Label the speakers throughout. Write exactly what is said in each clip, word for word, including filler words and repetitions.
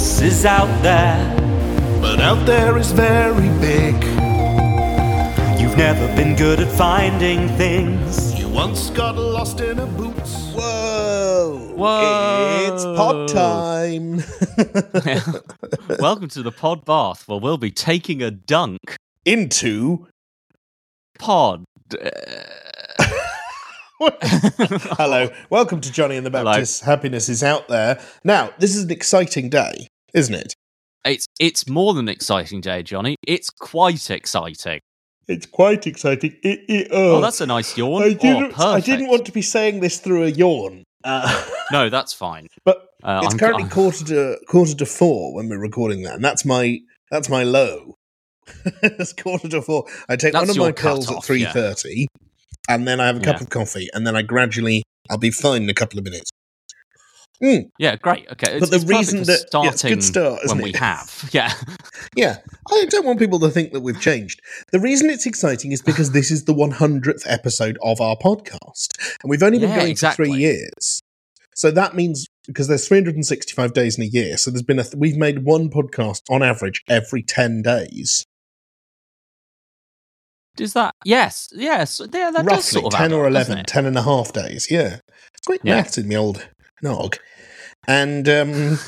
Speaker 1: happiness is out there,
Speaker 2: but out there is very big.
Speaker 1: You've never been good at finding things.
Speaker 2: You once got lost in a boots.
Speaker 3: Whoa!
Speaker 1: Whoa!
Speaker 3: It's pod time.
Speaker 1: Welcome to the pod bath, where we'll be taking a dunk
Speaker 3: Into
Speaker 1: pod.
Speaker 3: Hello, welcome to Johnny and the Baptist. Hello. Happiness is out there. Now, this is an exciting day, isn't it?
Speaker 1: It's it's more than an exciting day, Johnny. It's quite exciting.
Speaker 3: It's quite exciting. It, it,
Speaker 1: oh. oh, that's a nice yawn.
Speaker 3: I didn't,
Speaker 1: oh,
Speaker 3: I didn't want to be saying this through a yawn. Uh,
Speaker 1: no, that's fine.
Speaker 3: But
Speaker 1: uh,
Speaker 3: it's
Speaker 1: I'm,
Speaker 3: currently
Speaker 1: I'm,
Speaker 3: quarter to quarter to four when we're recording that, and that's my that's my low. It's quarter to four. I take one of my pills at three thirty. Yeah. And then I have a cup yeah. of coffee, and then I gradually, I'll be fine in a couple of minutes. Mm.
Speaker 1: Yeah, great. Okay,
Speaker 3: it's, but the
Speaker 1: it's
Speaker 3: reason that
Speaker 1: starting
Speaker 3: yeah, it's a good start, isn't
Speaker 1: when
Speaker 3: it?
Speaker 1: we have, yeah,
Speaker 3: yeah. I don't want people to think that we've changed. The reason it's exciting is because this is the one hundredth episode of our podcast, and we've only been
Speaker 1: yeah,
Speaker 3: going
Speaker 1: exactly.
Speaker 3: for three years. So that means because there's three hundred sixty-five days in a year, so there's been a th- we've made one podcast on average every ten days.
Speaker 1: Is that yes, yes, yeah, that
Speaker 3: roughly
Speaker 1: does sort of
Speaker 3: ten or
Speaker 1: up,
Speaker 3: eleven, ten and a half days. Yeah, it's quite yeah. maths in my old nog. And um,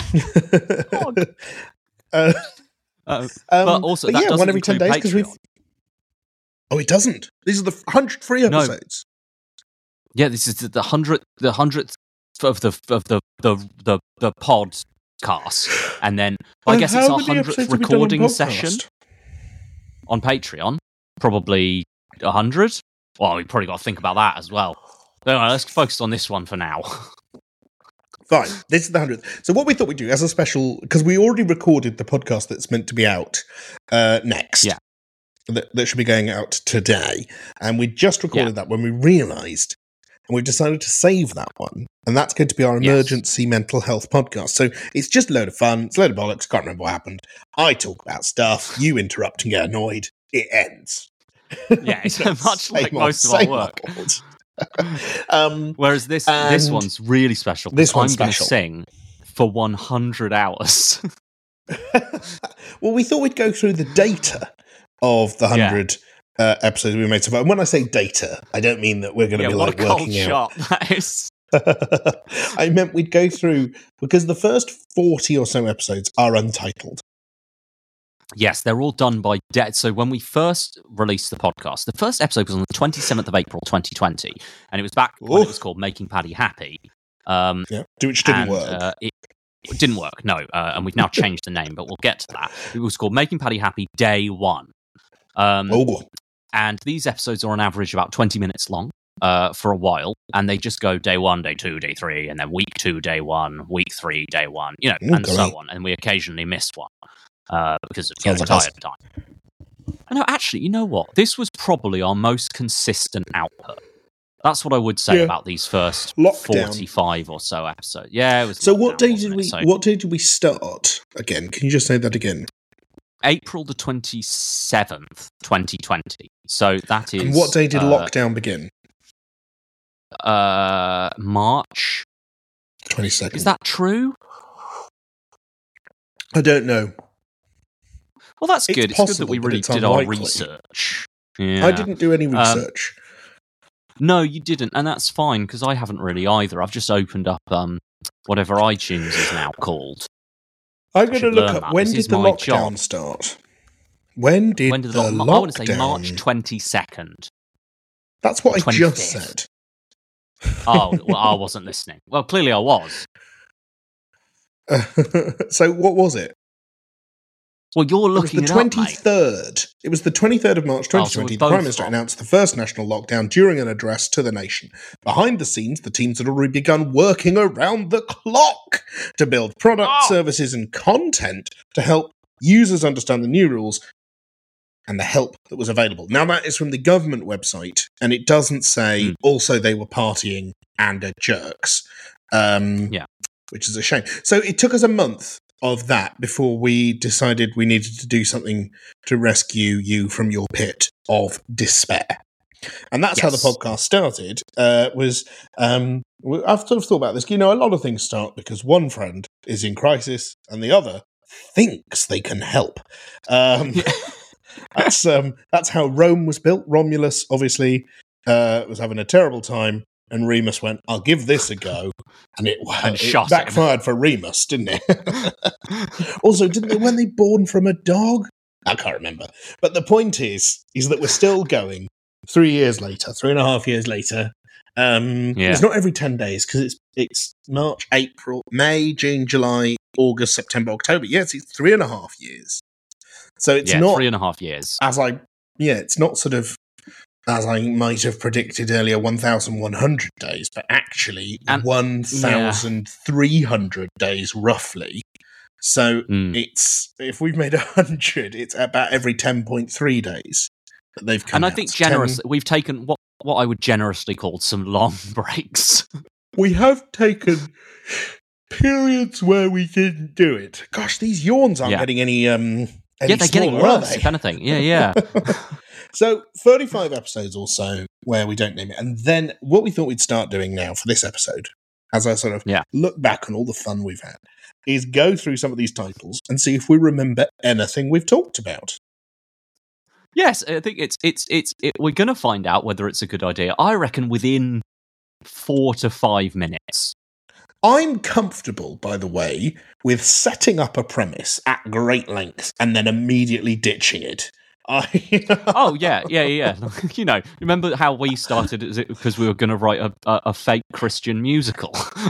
Speaker 3: uh,
Speaker 1: uh, but also,
Speaker 3: but
Speaker 1: that
Speaker 3: yeah,
Speaker 1: doesn't
Speaker 3: one every ten days because we've. Oh, it doesn't. These are the hundred free episodes.
Speaker 1: No. Yeah, this is the hundredth, the hundredth of the of the the the, the podcast, and then I
Speaker 3: and
Speaker 1: guess it's our hundredth recording session on Patreon. Probably a hundred. Well, we probably got to think about that as well. Anyway, let's focus on this one for now.
Speaker 3: Fine. This is the hundredth. So what we thought we'd do as a special, because we already recorded the podcast that's meant to be out uh, next.
Speaker 1: Yeah.
Speaker 3: That, that should be going out today. And we just recorded yeah. that when we realised, and we've decided to save that one. And that's going to be our emergency yes. mental health podcast. So it's just a load of fun. It's a load of bollocks. Can't remember what happened. I talk about stuff. You interrupt and get annoyed. It ends.
Speaker 1: Yeah, it's much like most of our work.
Speaker 3: um,
Speaker 1: Whereas this this one's really special.
Speaker 3: This one's
Speaker 1: I'm going to
Speaker 3: special.
Speaker 1: sing for one hundred hours.
Speaker 3: Well, we thought we'd go through the data of the one hundred yeah. uh, episodes we made so far. And when I say data, I don't mean that we're going to
Speaker 1: yeah,
Speaker 3: be
Speaker 1: what
Speaker 3: like
Speaker 1: a
Speaker 3: working
Speaker 1: cold
Speaker 3: out.
Speaker 1: Shot that is.
Speaker 3: I meant we'd go through, because the first forty or so episodes are untitled.
Speaker 1: Yes, they're all done by debt. So when we first released the podcast, the first episode was on the twenty-seventh of April, twenty twenty, and it was back Oof. when it was called Making Paddy Happy. Um,
Speaker 3: yeah, which didn't
Speaker 1: and,
Speaker 3: work.
Speaker 1: Uh, it, it didn't work, no. Uh, and we've now changed the name, but we'll get to that. It was called Making Paddy Happy Day One. Um,
Speaker 3: oh.
Speaker 1: And these episodes are on average about twenty minutes long uh, for a while, and they just go day one, day two, day three, and then week two, day one, week three, day one, you know, Ooh, and so on. And we occasionally miss one. Uh, because of you know, tired time. No, actually, you know what? This was probably our most consistent output. That's what I would say yeah. about these first Lockdown. forty-five or so episodes. Yeah, it was.
Speaker 3: So, what day did we? So, what day did we start? Again, can you just say that again?
Speaker 1: April the twenty-seventh, twenty twenty. So that is.
Speaker 3: And what day did
Speaker 1: uh,
Speaker 3: lockdown begin?
Speaker 1: Uh, March
Speaker 3: twenty-second.
Speaker 1: Is that true?
Speaker 3: I don't know.
Speaker 1: Well, that's
Speaker 3: it's
Speaker 1: good.
Speaker 3: Possible,
Speaker 1: it's good that we really did
Speaker 3: unlikely.
Speaker 1: our research. Yeah.
Speaker 3: I didn't do any research.
Speaker 1: Um, no, you didn't, and that's fine, because I haven't really either. I've just opened up um, whatever iTunes is now called.
Speaker 3: I'm going to look up,
Speaker 1: that.
Speaker 3: when
Speaker 1: this
Speaker 3: did the lockdown job. start? When did, when did the, the lo- lockdown... I
Speaker 1: want to say March twenty-second.
Speaker 3: That's what I just said.
Speaker 1: Oh, well, I wasn't listening. Well, clearly I was.
Speaker 3: Uh, so what was it?
Speaker 1: Well, you're looking
Speaker 3: it was the twenty-third.
Speaker 1: Up,
Speaker 3: it was the twenty-third of March twenty twenty. Oh, so the Prime Minister wrong. announced the first national lockdown during an address to the nation. Behind the scenes, the teams had already begun working around the clock to build products, oh. services, and content to help users understand the new rules and the help that was available. Now, that is from the government website, and it doesn't say mm. also they were partying and are jerks. Um,
Speaker 1: yeah.
Speaker 3: Which is a shame. So it took us a month of that before we decided we needed to do something to rescue you from your pit of despair. And that's
Speaker 1: yes.
Speaker 3: how the podcast started, uh, was, um, I've sort of thought about this. You know, a lot of things start because one friend is in crisis and the other thinks they can help. Um, that's, um, that's how Rome was built. Romulus, obviously, uh, was having a terrible time. And Remus went, I'll give this a go. And it,
Speaker 1: and
Speaker 3: it
Speaker 1: shot
Speaker 3: backfired
Speaker 1: him.
Speaker 3: for Remus, didn't it? Also, didn't they, when they born from a dog? I can't remember. But the point is, is that we're still going three years later, three and a half years later. Um,
Speaker 1: yeah.
Speaker 3: It's not every ten days because it's it's March, April, May, June, July, August, September, October. Yes, it's three and a half years. So it's
Speaker 1: yeah,
Speaker 3: not
Speaker 1: three and a half years.
Speaker 3: As I, yeah, it's not sort of, as I might have predicted earlier, one thousand one hundred days, but actually and, one thousand three hundred yeah. days roughly. So mm. it's, if we've made one hundred, it's about every ten point three days that they've come
Speaker 1: And I
Speaker 3: out.
Speaker 1: think generous, ten we've taken what, what I would generously call some long breaks.
Speaker 3: We have taken periods where we didn't do it. Gosh, these yawns aren't yeah. getting any, um, any
Speaker 1: yeah, they're
Speaker 3: smaller,
Speaker 1: getting worse, if anything. Yeah, yeah.
Speaker 3: So thirty-five episodes or so where we don't name it. And then what we thought we'd start doing now for this episode, as I sort of
Speaker 1: yeah.
Speaker 3: look back on all the fun we've had, is go through some of these titles and see if we remember anything we've talked about.
Speaker 1: Yes, I think it's it's it's it, we're going to find out whether it's a good idea. I reckon within four to five minutes.
Speaker 3: I'm comfortable, by the way, with setting up a premise at great length and then immediately ditching it. I
Speaker 1: oh yeah, yeah, yeah. You know, remember how we started? Is it because we were going to write a, a, a fake Christian musical?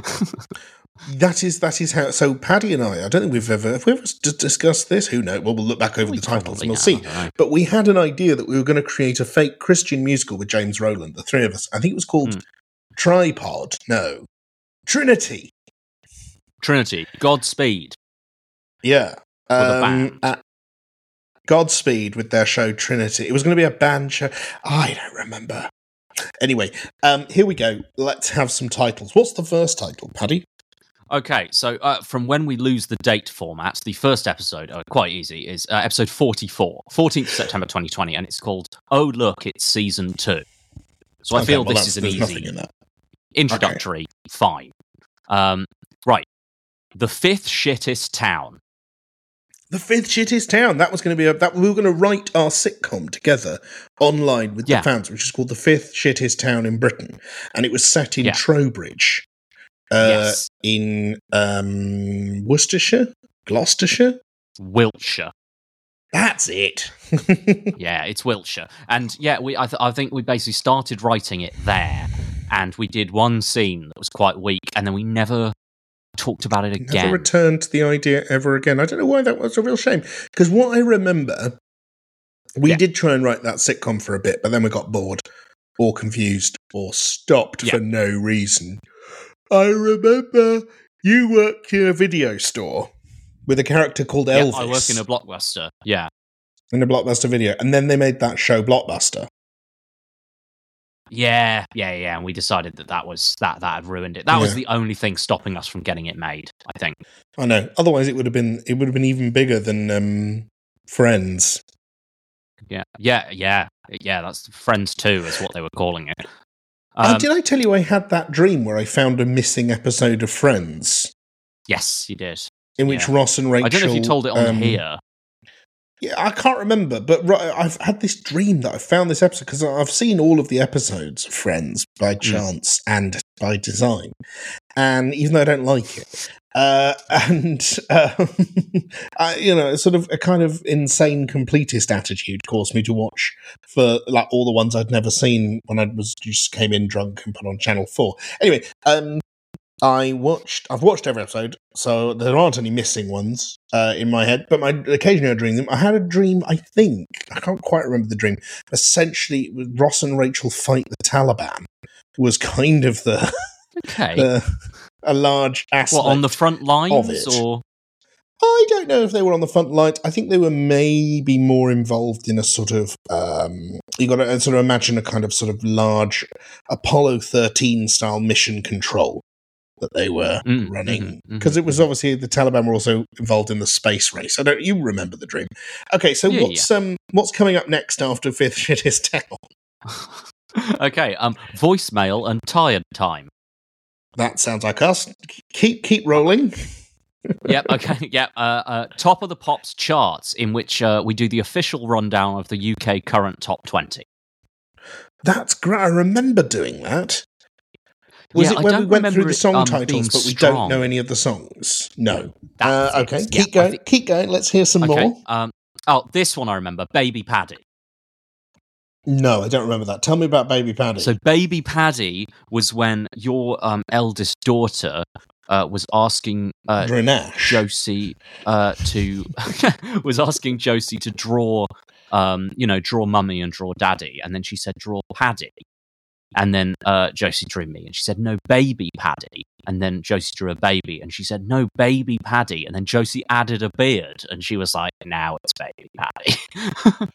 Speaker 3: That is that is how. So Paddy and I, I don't think we've ever have we ever d- discussed this. Who knows? Well, we'll look back over we the titles and we'll see. But we had an idea that we were going to create a fake Christian musical with James Rowland, the three of us. I think it was called mm. Tripod. No, Trinity.
Speaker 1: Trinity. Godspeed.
Speaker 3: Yeah.
Speaker 1: Um,
Speaker 3: the band. Uh, Godspeed with their show Trinity. It was going to be a band show. I don't remember. Anyway, um, here we go. Let's have some titles. What's the first title, Paddy?
Speaker 1: Okay, so uh, from when we lose the date format, the first episode, uh, quite easy, is uh, episode forty-four, fourteenth of September twenty twenty, and it's called Oh Look, It's Season two. So I okay, feel well, this is an easy in introductory, okay. fine. Um, right, The Fifth Shittest Town.
Speaker 3: The Fifth Shittest Town. That was going to be a, that we were going to write our sitcom together online with yeah. the fans, which is called The Fifth Shittest Town in Britain, and it was set in yeah. Trowbridge, uh, yes. in um, Worcestershire, Gloucestershire,
Speaker 1: Wiltshire.
Speaker 3: That's it.
Speaker 1: Yeah, it's Wiltshire, and yeah, we I, th- I think we basically started writing it there, and we did one scene that was quite weak, and then we never talked about it again.
Speaker 3: Never returned to the idea ever again. I don't know why that was a real shame. Because what I remember, we yeah. did try and write that sitcom for a bit, but then we got bored or confused or stopped yeah. for no reason. I remember you worked in a video store with a character called
Speaker 1: yeah,
Speaker 3: Elvis.
Speaker 1: I work in a Blockbuster, yeah.
Speaker 3: In a Blockbuster video. And then they made that show Blockbuster.
Speaker 1: Yeah, yeah, yeah, and we decided that that was that that had ruined it. That yeah. was the only thing stopping us from getting it made, I think.
Speaker 3: I know. Otherwise, it would have been it would have been even bigger than um, Friends.
Speaker 1: Yeah, yeah, yeah, yeah. That's Friends Two, is what they were calling it.
Speaker 3: Um, oh, did I tell you I had that dream where I found a missing episode of Friends?
Speaker 1: Yes, you did.
Speaker 3: In which
Speaker 1: yeah.
Speaker 3: Ross and Rachel.
Speaker 1: I don't know if you told it on um, here.
Speaker 3: Yeah, I can't remember, but I've had this dream that I found this episode because I've seen all of the episodes of Friends by chance mm. and by design, and even though I don't like it, uh, and um, I, you know, sort of a kind of insane completist attitude caused me to watch for like all the ones I'd never seen when I was just came in drunk and put on Channel Four. Anyway, um. I watched. I've watched every episode, so there aren't any missing ones uh, in my head. But my occasionally I dream them. I had a dream. I think I can't quite remember the dream. Essentially, Ross and Rachel fight the Taliban. Was kind of the,
Speaker 1: okay.
Speaker 3: the a large aspect.
Speaker 1: What, on the front lines,
Speaker 3: of it.
Speaker 1: Or
Speaker 3: I don't know if they were on the front lines. I think they were maybe more involved in a sort of. Um, you got to sort of imagine a kind of sort of large Apollo thirteen style mission control that they were mm, running, because mm-hmm, it was obviously the Taliban were also involved in the space race. I don't. You remember the dream? Okay, so yeah, what's yeah. um what's coming up next after Fifth Shittest Town?
Speaker 1: Okay, um, voicemail and tired time.
Speaker 3: That sounds like us. Keep keep rolling.
Speaker 1: Yep, okay, yep. Uh, uh, top of the Pops charts, in which uh, we do the official rundown of the U K current top twenty.
Speaker 3: That's great. I remember doing that. Was
Speaker 1: yeah,
Speaker 3: it when we went through the
Speaker 1: it,
Speaker 3: song
Speaker 1: um,
Speaker 3: titles, but we
Speaker 1: strong.
Speaker 3: don't know any of the songs? No.
Speaker 1: Uh,
Speaker 3: okay,
Speaker 1: yeah,
Speaker 3: keep going.
Speaker 1: think...
Speaker 3: Keep going. Let's hear some
Speaker 1: okay,
Speaker 3: more.
Speaker 1: Um, oh, this one I remember. Baby Paddy.
Speaker 3: No, I don't remember that. Tell me about Baby Paddy.
Speaker 1: So Baby Paddy was when your um, eldest daughter uh, was asking uh, Josie uh, to was asking Josie to draw, um, you know, draw Mummy and draw Daddy, and then she said, "Draw Paddy," and then uh, Josie drew me, and she said, "No, Baby Paddy," and then Josie drew a baby, and she said, "No, Baby Paddy," and then Josie added a beard, and she was like, "Now it's Baby Paddy."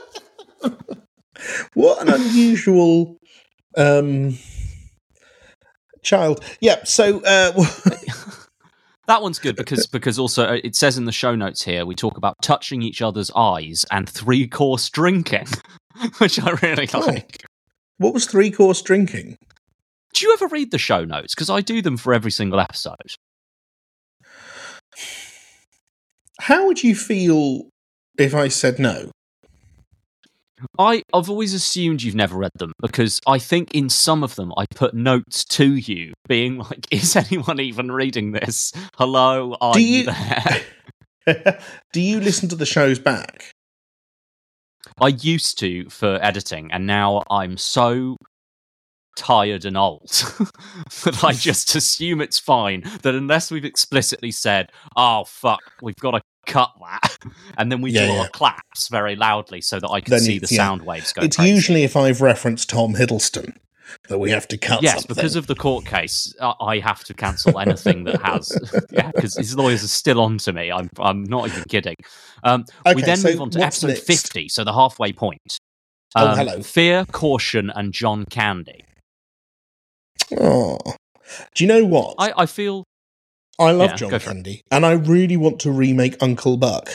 Speaker 3: What an unusual um, child. Yeah, so... Uh,
Speaker 1: that one's good because because also it says in the show notes here, we talk about touching each other's eyes and three-course drinking, which I really
Speaker 3: oh.
Speaker 1: like.
Speaker 3: What was three-course drinking?
Speaker 1: Do you ever read the show notes? Because I do them for every single episode.
Speaker 3: How would you feel if I said no?
Speaker 1: I, I've always assumed you've never read them, because I think in some of them I put notes to you, being like, is anyone even reading this? Hello, are
Speaker 3: do
Speaker 1: you,
Speaker 3: you
Speaker 1: there?
Speaker 3: Do you listen to the shows back?
Speaker 1: I used to for editing, and now I'm so tired and old that I just assume it's fine, that unless we've explicitly said, oh, fuck, we've got to cut that, and then we
Speaker 3: yeah,
Speaker 1: do
Speaker 3: yeah.
Speaker 1: our claps very loudly so that I can
Speaker 3: then
Speaker 1: see the
Speaker 3: yeah.
Speaker 1: sound waves go
Speaker 3: It's
Speaker 1: crazy.
Speaker 3: usually if I've referenced Tom Hiddleston that we have to cut
Speaker 1: yes,
Speaker 3: something.
Speaker 1: because of the court case, I have to cancel anything that has... yeah, because his lawyers are still on to me. I'm, I'm not even kidding. Um,
Speaker 3: okay,
Speaker 1: we then
Speaker 3: so
Speaker 1: move on to episode
Speaker 3: next?
Speaker 1: fifty, so the halfway point. Um,
Speaker 3: oh, hello.
Speaker 1: Fear, Caution, and John Candy.
Speaker 3: Oh, do you know what?
Speaker 1: I, I feel...
Speaker 3: I love
Speaker 1: yeah,
Speaker 3: John Candy, and I really want to remake Uncle Buck.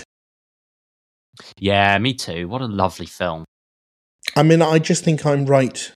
Speaker 1: Yeah, me too. What a lovely film.
Speaker 3: I mean, I just think I'm right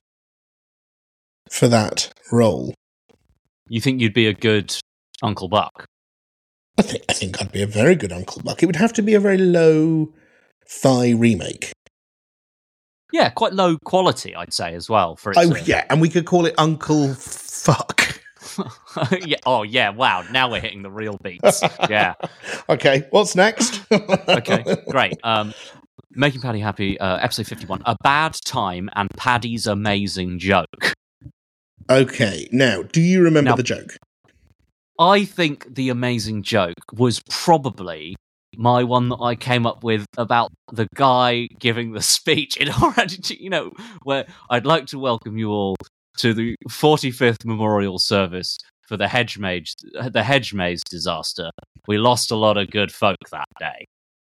Speaker 3: for that role.
Speaker 1: You think you'd be a good Uncle Buck?
Speaker 3: I think I think I'd be a very good Uncle Buck. It would have to be a very low-fi remake.
Speaker 1: Yeah, quite low quality, I'd say, as well. For
Speaker 3: oh,
Speaker 1: a...
Speaker 3: yeah, and we could call it Uncle Fuck.
Speaker 1: yeah. Oh, yeah, wow, now we're hitting the real beats. Yeah.
Speaker 3: Okay, what's next?
Speaker 1: Okay, great. Um, Making Paddy Happy, uh, episode fifty-one, A Bad Time and Paddy's Amazing Joke.
Speaker 3: Okay, now, do you remember
Speaker 1: now,
Speaker 3: the joke?
Speaker 1: I think the amazing joke was probably my one that I came up with about the guy giving the speech in Orange, you know, where I'd like to welcome you all to the forty-fifth memorial service for the hedge maze, the hedge maze disaster. We lost a lot of good folk that day.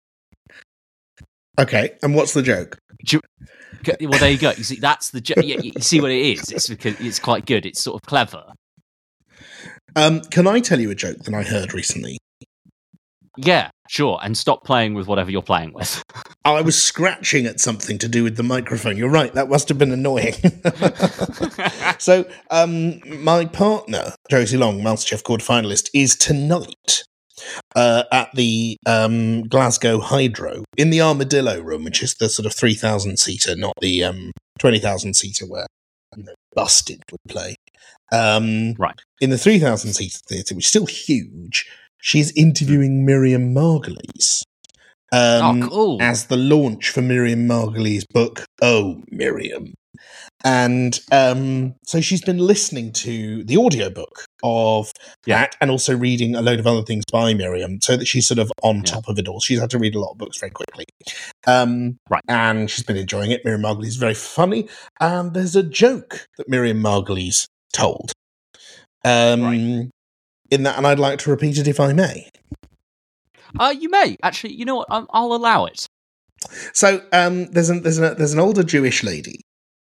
Speaker 3: Okay, and what's the joke?
Speaker 1: You, well, there you go. You see, that's the joke. You, you see what it is. It's because it's quite good. It's sort of clever.
Speaker 3: Um, can I tell you a joke that I heard recently?
Speaker 1: Yeah, sure. And stop playing with whatever you're playing with.
Speaker 3: I was scratching at something to do with the microphone. You're right. That must have been annoying. So, um, my partner, Josie Long, MasterChef quarterfinalist, is tonight uh, at the um, Glasgow Hydro in the Armadillo Room, which is the sort of three thousand seater, not the um, twenty thousand seater where you know, Busted would play. Um,
Speaker 1: right.
Speaker 3: In the three thousand seater theatre, which is still huge, she's interviewing Miriam Margolyes. Um,
Speaker 1: oh, cool.
Speaker 3: As the launch for Miriam Margolyes' book, Oh, Miriam. And um, so she's been listening to the audiobook of
Speaker 1: yeah.
Speaker 3: that and also reading a load of other things by Miriam so that she's sort of on
Speaker 1: yeah.
Speaker 3: top of it all. She's had to read a lot of books very quickly. Um,
Speaker 1: right.
Speaker 3: And she's been enjoying it. Miriam Margolyes is very funny. And there's a joke that Miriam Margolyes told. Um, right. In that, and I'd like to repeat it if I may.
Speaker 1: Uh, you may. Actually, you know what? I'll, I'll allow it.
Speaker 3: So um, there's, an, there's, an, there's an older Jewish lady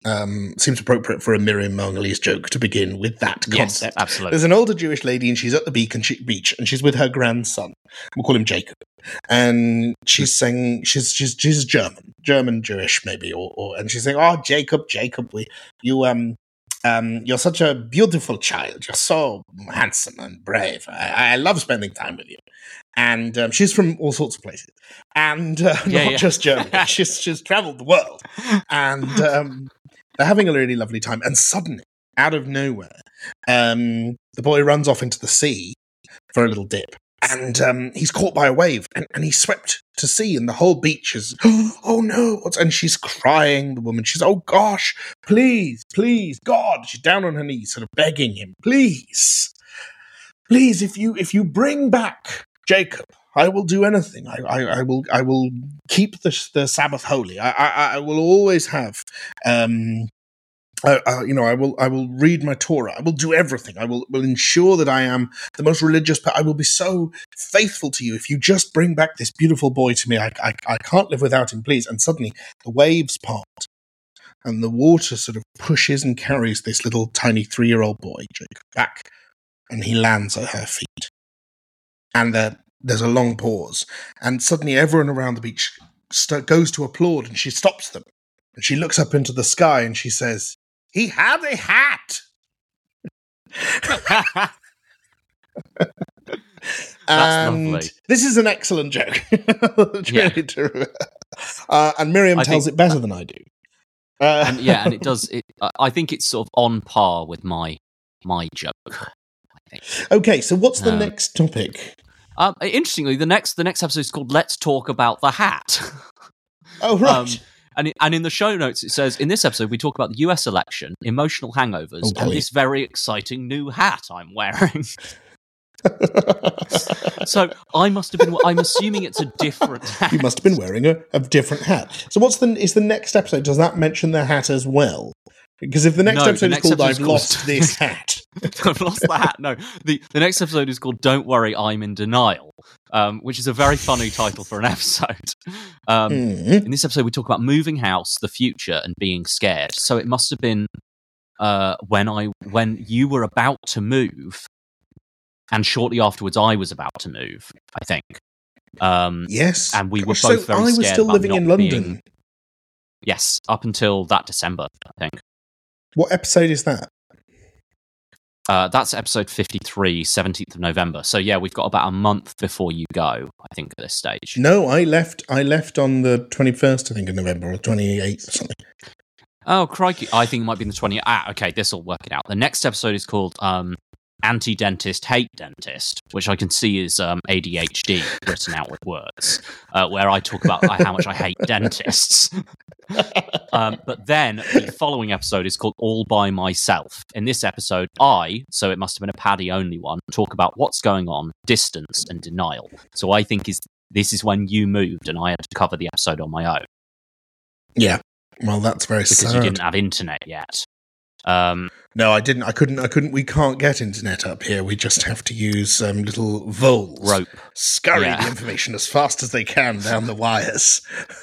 Speaker 3: um, seems appropriate for a Miriam Margolyes joke to begin with that concept.
Speaker 1: Yes, absolutely.
Speaker 3: There's an older Jewish lady, and she's at the beach, and, she, beach, and she's with her grandson. We'll call him Jacob. And she's saying she's she's she's German, German Jewish maybe, or, or and she's saying, "Oh, Jacob, Jacob, we you um um you're such a beautiful child. You're so handsome and brave. I, I love spending time with you." And um, she's from all sorts of places, and uh,
Speaker 1: yeah,
Speaker 3: not
Speaker 1: yeah.
Speaker 3: just Germany. she's she's travelled the world, and um, they're having a really lovely time. And suddenly, out of nowhere, um, the boy runs off into the sea for a little dip. And um, he's caught by a wave, and, and he's swept to sea, and the whole beach is, oh no, what's, and she's crying, the woman, she's, oh gosh, please, please, God, she's down on her knees, sort of begging him, please, please, if you, if you bring back Jacob, I will do anything, I, I, I will, I will keep the, the Sabbath holy, I, I, I will always have, um, Uh, uh, you know, I will. I will read my Torah. I will do everything. I will, will ensure that I am the most religious. But I will be so faithful to you if you just bring back this beautiful boy to me. I, I, I can't live without him, please. And suddenly, the waves part, and the water sort of pushes and carries this little tiny three-year-old boy Jacob back, and he lands at her feet. And there, there's a long pause, and suddenly, everyone around the beach st- goes to applaud, and she stops them, and she looks up into the sky, and she says, "He had a hat." And
Speaker 1: lovely.
Speaker 3: This is an excellent joke. It's
Speaker 1: Yeah.
Speaker 3: really true. Uh, and Miriam
Speaker 1: I
Speaker 3: tells
Speaker 1: think-
Speaker 3: it better than I do. Uh,
Speaker 1: and yeah, and it does. It, I think it's sort of on par with my my joke. I think.
Speaker 3: okay, so what's the
Speaker 1: Um,
Speaker 3: next topic?
Speaker 1: Um, interestingly, the next the next episode is called "Let's Talk About the Hat."
Speaker 3: Oh, right.
Speaker 1: Um, and, it, and in the show notes, it says, in this episode, we talk about the U S election, emotional hangovers,
Speaker 3: Oh,
Speaker 1: and
Speaker 3: golly.
Speaker 1: this very exciting new hat I'm wearing. So I must have been, I'm assuming it's a different hat.
Speaker 3: You must have been wearing a, a different hat. So what's the is the next episode? Does that mention the hat as well? Because if the next
Speaker 1: No,
Speaker 3: episode
Speaker 1: the
Speaker 3: is
Speaker 1: next
Speaker 3: called
Speaker 1: episode's
Speaker 3: "I've
Speaker 1: called-
Speaker 3: lost this hat,"
Speaker 1: I've lost the hat. No, the, the next episode is called Don't Worry, I'm in Denial, um, which is a very funny title for an episode. Um,
Speaker 3: Mhm.
Speaker 1: In this episode, we talk about moving house, the future, and being scared. So it must have been uh, when I when you were about to move, and shortly afterwards, I was about to move. I think. Um,
Speaker 3: yes,
Speaker 1: and we were
Speaker 3: Gosh,
Speaker 1: both
Speaker 3: so
Speaker 1: very
Speaker 3: I was
Speaker 1: scared
Speaker 3: still
Speaker 1: about
Speaker 3: living
Speaker 1: not
Speaker 3: in London.
Speaker 1: being- Yes, up until that December, I think.
Speaker 3: What episode is that?
Speaker 1: Uh, that's episode fifty-three, seventeenth of November. So yeah, we've got about a month before you go, I think, at this stage.
Speaker 3: No, I left. I left on the twenty-first, I think, of November, or twenty-eighth or something.
Speaker 1: Oh, crikey. I think it might be the twentieth. Ah, okay, this will work it out. The next episode is called um, Anti-Dentist, Hate Dentist, which I can see is um, A D H D written out with words, uh, where I talk about how much I hate dentists. um, but then the following episode is called All By Myself. In this episode, I, so it must have been a Paddy only one, talk about what's going on, distance, and denial. So I think is this is when you moved and I had to cover the episode on my own.
Speaker 3: Yeah. Well, that's very
Speaker 1: Because
Speaker 3: sad.
Speaker 1: you didn't have internet yet. Um,
Speaker 3: No, I didn't. I couldn't. I couldn't. We can't get internet up here. We just have to use um, little voles,
Speaker 1: rope.
Speaker 3: scurry
Speaker 1: Yeah.
Speaker 3: the information as fast as they can down the wires.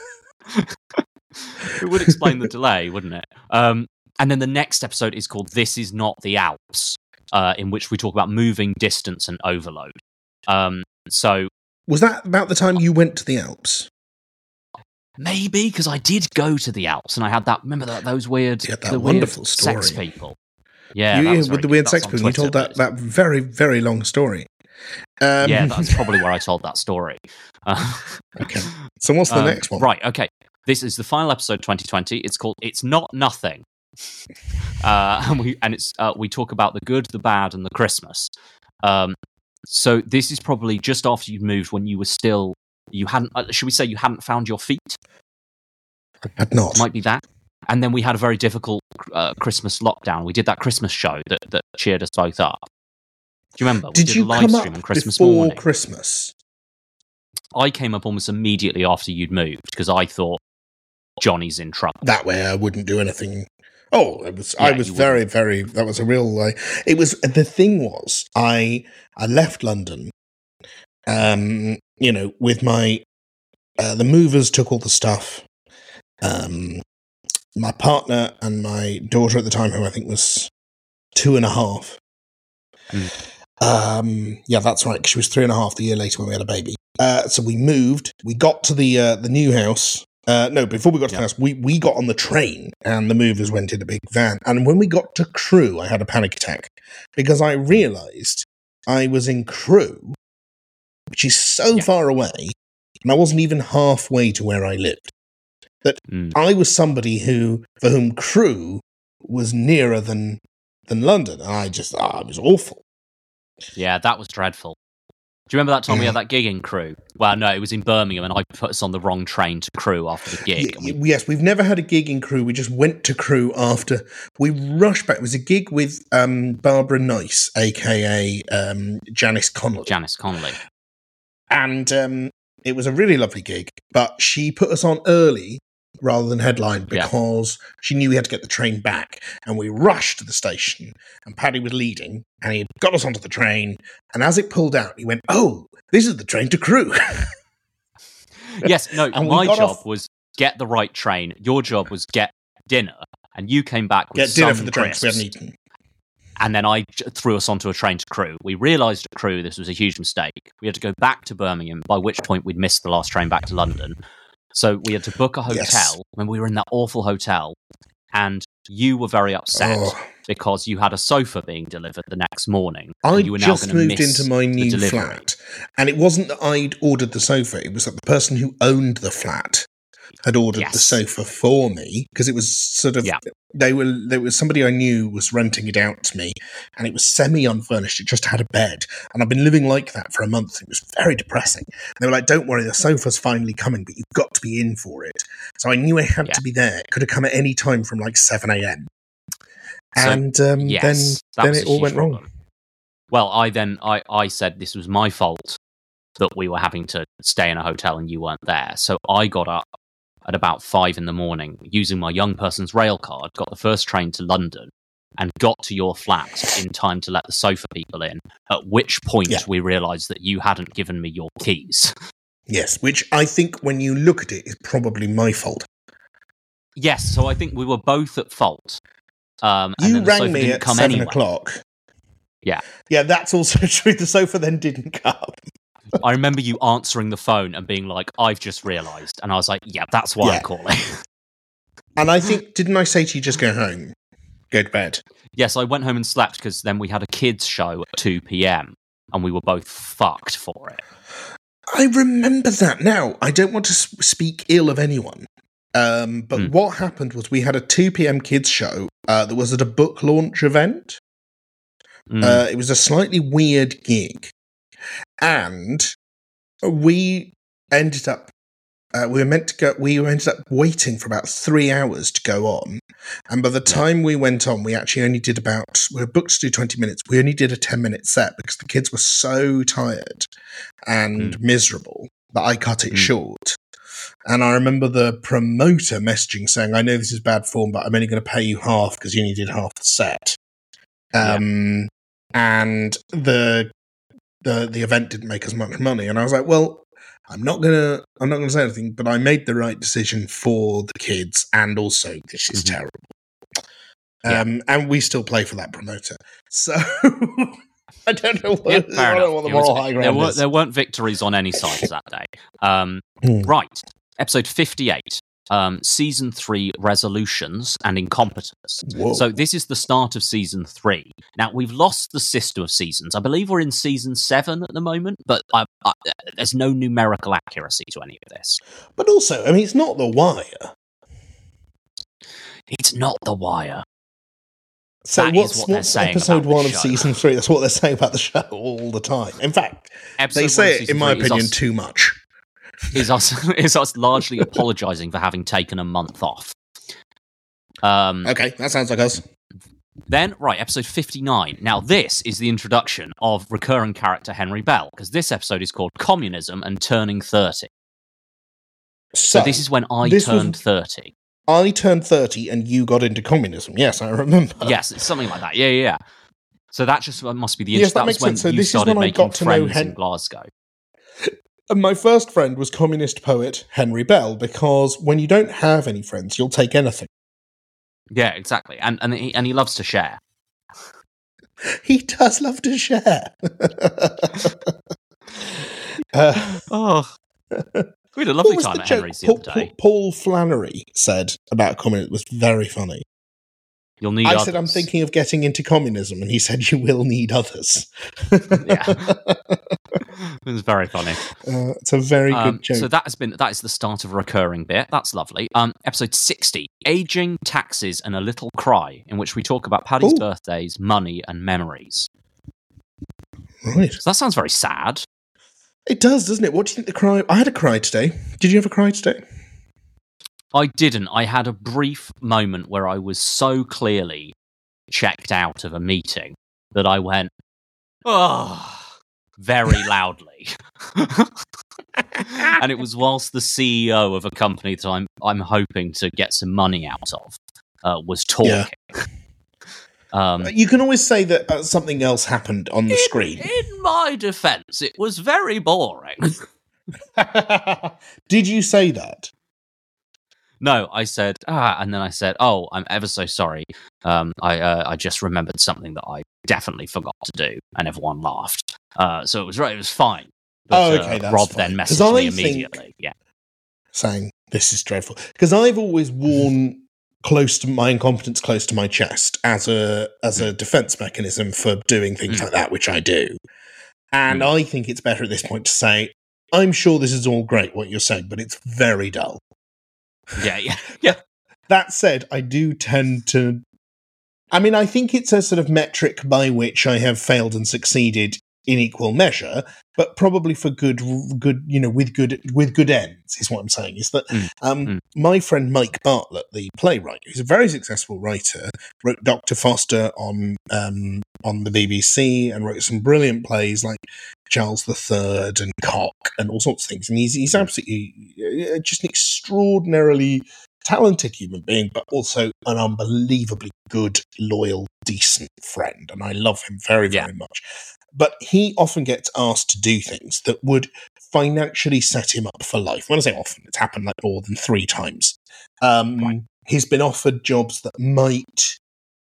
Speaker 1: It would explain the delay, wouldn't it? Um, and then the next episode is called This Is Not the Alps, uh, in which we talk about moving, distance, and overload. Um, so
Speaker 3: Was that about the time you went to the Alps?
Speaker 1: maybe, because I did go to the Alps, and I had that, remember that those weird,
Speaker 3: You had that
Speaker 1: the
Speaker 3: wonderful
Speaker 1: weird
Speaker 3: story.
Speaker 1: sex people. Yeah,
Speaker 3: You-
Speaker 1: that was
Speaker 3: with
Speaker 1: very
Speaker 3: the
Speaker 1: good.
Speaker 3: weird
Speaker 1: That's
Speaker 3: sex
Speaker 1: on
Speaker 3: people. You told
Speaker 1: Twitter,
Speaker 3: that,
Speaker 1: but
Speaker 3: that very, very long story. Um,
Speaker 1: yeah, that's probably where I told that story. Uh,
Speaker 3: Okay. So what's the
Speaker 1: um,
Speaker 3: next one?
Speaker 1: Right, okay. This is the final episode twenty twenty. It's called It's Not Nothing. Uh, and we and it's uh, we talk about the good, the bad, and the Christmas. Um, so this is probably just after you'd moved, when you were still you hadn't. Uh, should we say you hadn't found your feet?
Speaker 3: I had not.
Speaker 1: Might be that. And then we had a very difficult uh, Christmas lockdown. We did that Christmas show that, that cheered us both up. Do you remember? We
Speaker 3: Did
Speaker 1: did
Speaker 3: you
Speaker 1: a live
Speaker 3: come
Speaker 1: stream
Speaker 3: up
Speaker 1: on Christmas
Speaker 3: before
Speaker 1: morning.
Speaker 3: Christmas?
Speaker 1: I came up almost immediately after you'd moved because I thought Johnny's in trouble.
Speaker 3: That way, I wouldn't do anything. Oh, it was. I
Speaker 1: Yeah,
Speaker 3: was
Speaker 1: you
Speaker 3: very, very. That was a real. Uh, it was. The thing was, I I left London. Um, you know, with my uh, the movers took all the stuff. Um, my partner and my daughter at the time, who I think was two and a half. Mm. Um, yeah, that's right. 'Cause she was three and a half the year later when we had a baby. Uh, so we moved. We got to the uh, the new house. Uh, no, before we got to yeah. the house, we, we got on the train and the movers went in a big van. And when we got to Crewe, I had a panic attack because I realised I was in Crewe, which is so yeah. far away, and I wasn't even halfway to where I lived. That mm. I was somebody who, for whom Crewe was nearer than than London. And I just, oh, it was awful.
Speaker 1: Yeah, that was dreadful. Do you remember that time we had that gig in Crewe? Well, no, it was in Birmingham, and I put us on the wrong train to Crewe after the gig.
Speaker 3: Y- we- yes, we've never had a gig in Crewe. We just went to Crewe after. We rushed back. It was a gig with um, Barbara Nice, a k a. Um, Janice Connolly.
Speaker 1: Janice Connolly.
Speaker 3: And um, it was a really lovely gig, but she put us on early rather than headline because yeah. she knew we had to get the train back, and we rushed to the station, and Paddy was leading, and he got us onto the train, and as it pulled out, he went, oh, this is the train to Crewe.
Speaker 1: Yes, no, my job off- was get the right train, your job was get dinner, and you came back with
Speaker 3: get
Speaker 1: some
Speaker 3: dinner for the train,
Speaker 1: crisps,
Speaker 3: we hadn't eaten.
Speaker 1: And then I j- threw us onto a train to Crewe. We realised at Crewe this was a huge mistake. We had to go back to Birmingham, by which point we'd missed the last train back to London. So we had to book a hotel yes. when we were in that awful hotel, and you were very upset oh. because you had a sofa being delivered the next morning.
Speaker 3: I
Speaker 1: you were
Speaker 3: just
Speaker 1: now
Speaker 3: moved
Speaker 1: miss
Speaker 3: into my new
Speaker 1: delivery.
Speaker 3: flat, and it wasn't that I'd ordered the sofa, it was that the person who owned the flat had ordered yes. the sofa for me, because it was sort of, yeah. they were, there was somebody I knew was renting it out to me, and it was semi-unfurnished, it just had a bed, and I've been living like that for a month. It was very depressing. And they were like, don't worry, the sofa's finally coming, but you've got to be in for it. So I knew I had yeah. to be there. It could have come at any time from like seven a.m. So, and um, yes, then, then it all went problem. wrong.
Speaker 1: Well, I then, I, I said this was my fault that we were having to stay in a hotel and you weren't there. So I got up at about five in the morning, using my young person's rail card, got the first train to London, and got to your flat in time to let the sofa people in, at which point yeah. we realised that you hadn't given me your keys.
Speaker 3: Yes, which I think when you look at it is probably my fault.
Speaker 1: Yes, so I think we were both at fault. Um, and
Speaker 3: you
Speaker 1: then the
Speaker 3: rang
Speaker 1: sofa
Speaker 3: me
Speaker 1: didn't
Speaker 3: at
Speaker 1: come
Speaker 3: seven
Speaker 1: anyway.
Speaker 3: o'clock.
Speaker 1: Yeah.
Speaker 3: Yeah, that's also true. The sofa then didn't come.
Speaker 1: I remember you answering the phone and being like, I've just realised. And I was like, yeah, that's why
Speaker 3: yeah.
Speaker 1: I'm calling.
Speaker 3: And I think, didn't I say to you, just go home? Go to bed?
Speaker 1: Yes, I went home and slept because then we had a kids' show at two p.m. and we were both fucked for it.
Speaker 3: I remember that now. I don't want to speak ill of anyone. Um, but mm. what happened was we had a two p.m. kids' show uh, that was at a book launch event. Mm. Uh, it was a slightly weird gig. And we ended up, uh, we were meant to go, we ended up waiting for about three hours to go on. And by the time we went on, we actually only did about, we were booked to do twenty minutes. We only did a ten minute set because the kids were so tired and mm. miserable that I cut it mm. short. And I remember the promoter messaging saying, I know this is bad form, but I'm only going to pay you half because you only did half the set. Um, yeah. And the The the event didn't make as much money, and I was like, "Well, I'm not gonna I'm not gonna say anything." But I made the right decision for the kids, and also this is mm-hmm. terrible. Um, yeah. And we still play for that promoter, so I don't know what, yeah, I don't know what the moral high ground
Speaker 1: there, were,
Speaker 3: is.
Speaker 1: There weren't victories on any sides that day. Um, mm. Right, episode fifty-eight. Um, season three resolutions and incompetence. Whoa. So this is the start of season three. Now we've lost the system of seasons. I believe we're in season seven at the moment, but I, I, there's no numerical accuracy to any of this.
Speaker 3: But also, I mean, it's not The Wire.
Speaker 1: It's not The Wire.
Speaker 3: So
Speaker 1: that
Speaker 3: what's,
Speaker 1: is what
Speaker 3: what's
Speaker 1: they're saying
Speaker 3: episode one of
Speaker 1: show.
Speaker 3: season three? That's what they're saying about the show all the time. In fact, episode they say it, in my opinion, us, too much.
Speaker 1: is us is us largely apologising for having taken a month off. Um,
Speaker 3: okay, that sounds like us.
Speaker 1: Then, right, episode fifty-nine. Now, this is the introduction of recurring character Henry Bell, because this episode is called Communism and Turning thirty. So, so this is when I turned was, thirty.
Speaker 3: I turned thirty and you got into communism. Yes, I remember.
Speaker 1: Yes, it's something like that. Yeah, yeah, yeah. So that just must be the
Speaker 3: yes,
Speaker 1: that,
Speaker 3: that
Speaker 1: was when
Speaker 3: sense. So
Speaker 1: you
Speaker 3: this
Speaker 1: started
Speaker 3: is when
Speaker 1: making
Speaker 3: I got to
Speaker 1: friends
Speaker 3: know Hen-
Speaker 1: in Glasgow.
Speaker 3: And my first friend was communist poet Henry Bell, because when you don't have any friends, you'll take anything.
Speaker 1: Yeah, exactly. And and he, and he loves to share.
Speaker 3: He does love to share. uh,
Speaker 1: oh. We had a lovely time at Henry's the
Speaker 3: Paul,
Speaker 1: other day.
Speaker 3: Paul Flannery said about communism was very funny.
Speaker 1: You'll need
Speaker 3: I
Speaker 1: others.
Speaker 3: said, I'm thinking of getting into communism, and he said, you will need others.
Speaker 1: Yeah. It was very funny.
Speaker 3: Uh, it's a very
Speaker 1: um,
Speaker 3: good joke.
Speaker 1: So that has been that is the start of a recurring bit. That's lovely. Um, episode sixty, Aging, Taxes, and a Little Cry, in which we talk about Paddy's
Speaker 3: Ooh.
Speaker 1: birthdays, money, and memories.
Speaker 3: Right.
Speaker 1: So that sounds very sad.
Speaker 3: It does, doesn't it? What do you think the cry... I had a cry today. Did you have a cry today?
Speaker 1: I didn't. I had a brief moment where I was so clearly checked out of a meeting that I went, oh, very loudly. And it was whilst the C E O of a company that I'm I'm hoping to get some money out of uh, was talking.
Speaker 3: Yeah.
Speaker 1: Um,
Speaker 3: you can always say that uh, something else happened on the
Speaker 1: in,
Speaker 3: screen.
Speaker 1: In my defence, it was very boring.
Speaker 3: Did you say that?
Speaker 1: No, I said, ah, and then I said, oh, I'm ever so sorry. Um, I uh, I just remembered something that I definitely forgot to do, and everyone laughed. Uh, so it was right, it was fine. But,
Speaker 3: oh, okay,
Speaker 1: uh,
Speaker 3: that's
Speaker 1: Rob
Speaker 3: fine.
Speaker 1: then messaged me
Speaker 3: I
Speaker 1: immediately. Yeah,
Speaker 3: saying this is dreadful because I've always worn close to my incompetence close to my chest as a as a defense mechanism for doing things
Speaker 1: Mm.
Speaker 3: like that, which I do. And
Speaker 1: Mm.
Speaker 3: I think it's better at this point to say, I'm sure this is all great what you're saying, but it's very dull.
Speaker 1: yeah, yeah, yeah.
Speaker 3: That said, I do tend to. I mean, I think it's a sort of metric by which I have failed and succeeded in equal measure, but probably for good, good, you know, with good, with good ends is what I'm saying. Is that
Speaker 1: Mm.
Speaker 3: um,
Speaker 1: Mm.
Speaker 3: my friend Mike Bartlett, the playwright, who's a very successful writer, wrote Doctor Foster on um, on the B B C and wrote some brilliant plays like Charles the Third and Cock and all sorts of things. And he's he's absolutely uh, just an extraordinarily talented human being, but also an unbelievably good, loyal, decent friend. And I love him very, very
Speaker 1: Yeah.
Speaker 3: much. But he often gets asked to do things that would financially set him up for life. When I say often, it's happened like more than three times. Um,
Speaker 1: Right.
Speaker 3: He's been offered jobs that might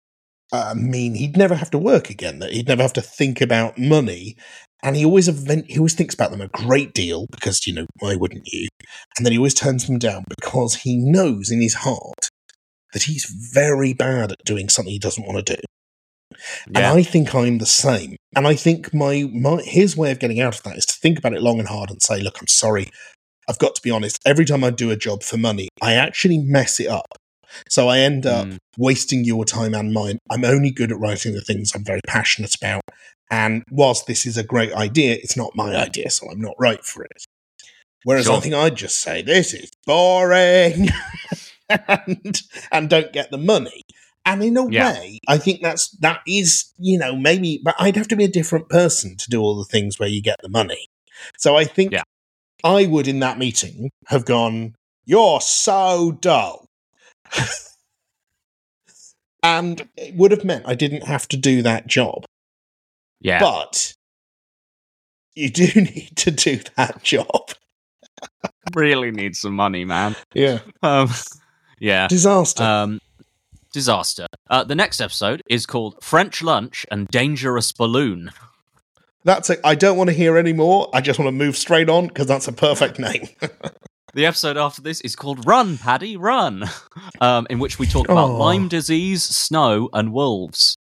Speaker 3: uh, mean he'd never have to work again, that he'd never have to think about money. And he always event- he always thinks about them a great deal because, you know, why wouldn't you? And then he always turns them down because he knows in his heart that he's very bad at doing something he doesn't want to do.
Speaker 1: Yeah.
Speaker 3: And I think I'm the same. And I think my, my his way of getting out of that is to think about it long and hard and say, look, I'm sorry. I've got to be honest. Every time I do a job for money, I actually mess it up. So I end up
Speaker 1: Mm.
Speaker 3: wasting your time and mine. I'm only good at writing the things I'm very passionate about. And whilst this is a great idea, it's not my idea, so I'm not right for it. Whereas
Speaker 1: Sure.
Speaker 3: I think I'd just say, this is boring, and, and don't get the money. And in a
Speaker 1: Yeah.
Speaker 3: way, I think that's that is, you know, maybe, but I'd have to be a different person to do all the things where you get the money. So I think
Speaker 1: Yeah.
Speaker 3: I would, in that meeting, have gone, you're so dull. And it would have meant I didn't have to do that job.
Speaker 1: Yeah.
Speaker 3: But you do need to do that job.
Speaker 1: really need some money, man.
Speaker 3: Yeah.
Speaker 1: Um, yeah.
Speaker 3: Disaster.
Speaker 1: Um, disaster. Uh, the next episode is called French Lunch and Dangerous Balloon.
Speaker 3: That's it. I don't want to hear any more. I just want to move straight on because that's a perfect name.
Speaker 1: The episode after this is called Run, Paddy, Run, um, in which we talk about
Speaker 3: Oh.
Speaker 1: Lyme disease, snow, and wolves.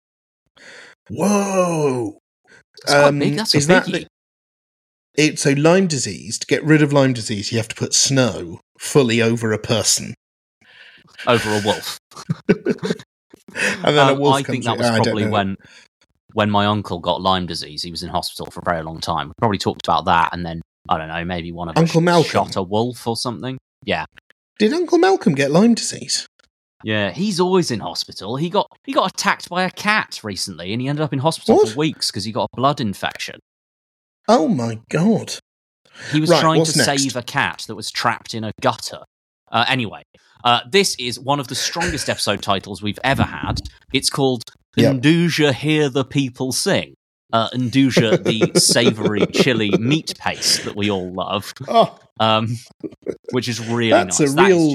Speaker 3: Whoa.
Speaker 1: It's quite
Speaker 3: Um,
Speaker 1: big. That's a
Speaker 3: is that
Speaker 1: biggie.
Speaker 3: the- It, so Lyme disease, to get rid of Lyme disease, you have to put snow fully over a person.
Speaker 1: Over a wolf.
Speaker 3: And then a
Speaker 1: Um,
Speaker 3: wolf
Speaker 1: I
Speaker 3: comes
Speaker 1: think that
Speaker 3: in-
Speaker 1: was
Speaker 3: I don't
Speaker 1: probably
Speaker 3: know.
Speaker 1: when when my uncle got Lyme disease. He was in hospital for a very long time. We probably talked about that, and then, I don't know, maybe one of us
Speaker 3: Uncle Malcolm.
Speaker 1: shot a wolf or something. Yeah.
Speaker 3: Did Uncle Malcolm get Lyme disease?
Speaker 1: Yeah, he's always in hospital. He got he got attacked by a cat recently, and he ended up in hospital
Speaker 3: What?
Speaker 1: for weeks because he got a blood infection.
Speaker 3: Oh my god.
Speaker 1: He was
Speaker 3: Right,
Speaker 1: trying
Speaker 3: what's
Speaker 1: to
Speaker 3: next?
Speaker 1: save a cat that was trapped in a gutter. Uh, anyway, uh, this is one of the strongest episode titles we've ever had. It's called
Speaker 3: Yep.
Speaker 1: Nduja Hear the People Sing. Uh, Nduja, the savoury, chili meat paste that we all love,
Speaker 3: Oh,
Speaker 1: um, which is really
Speaker 3: that's
Speaker 1: nice.
Speaker 3: a
Speaker 1: That is
Speaker 3: real
Speaker 1: just-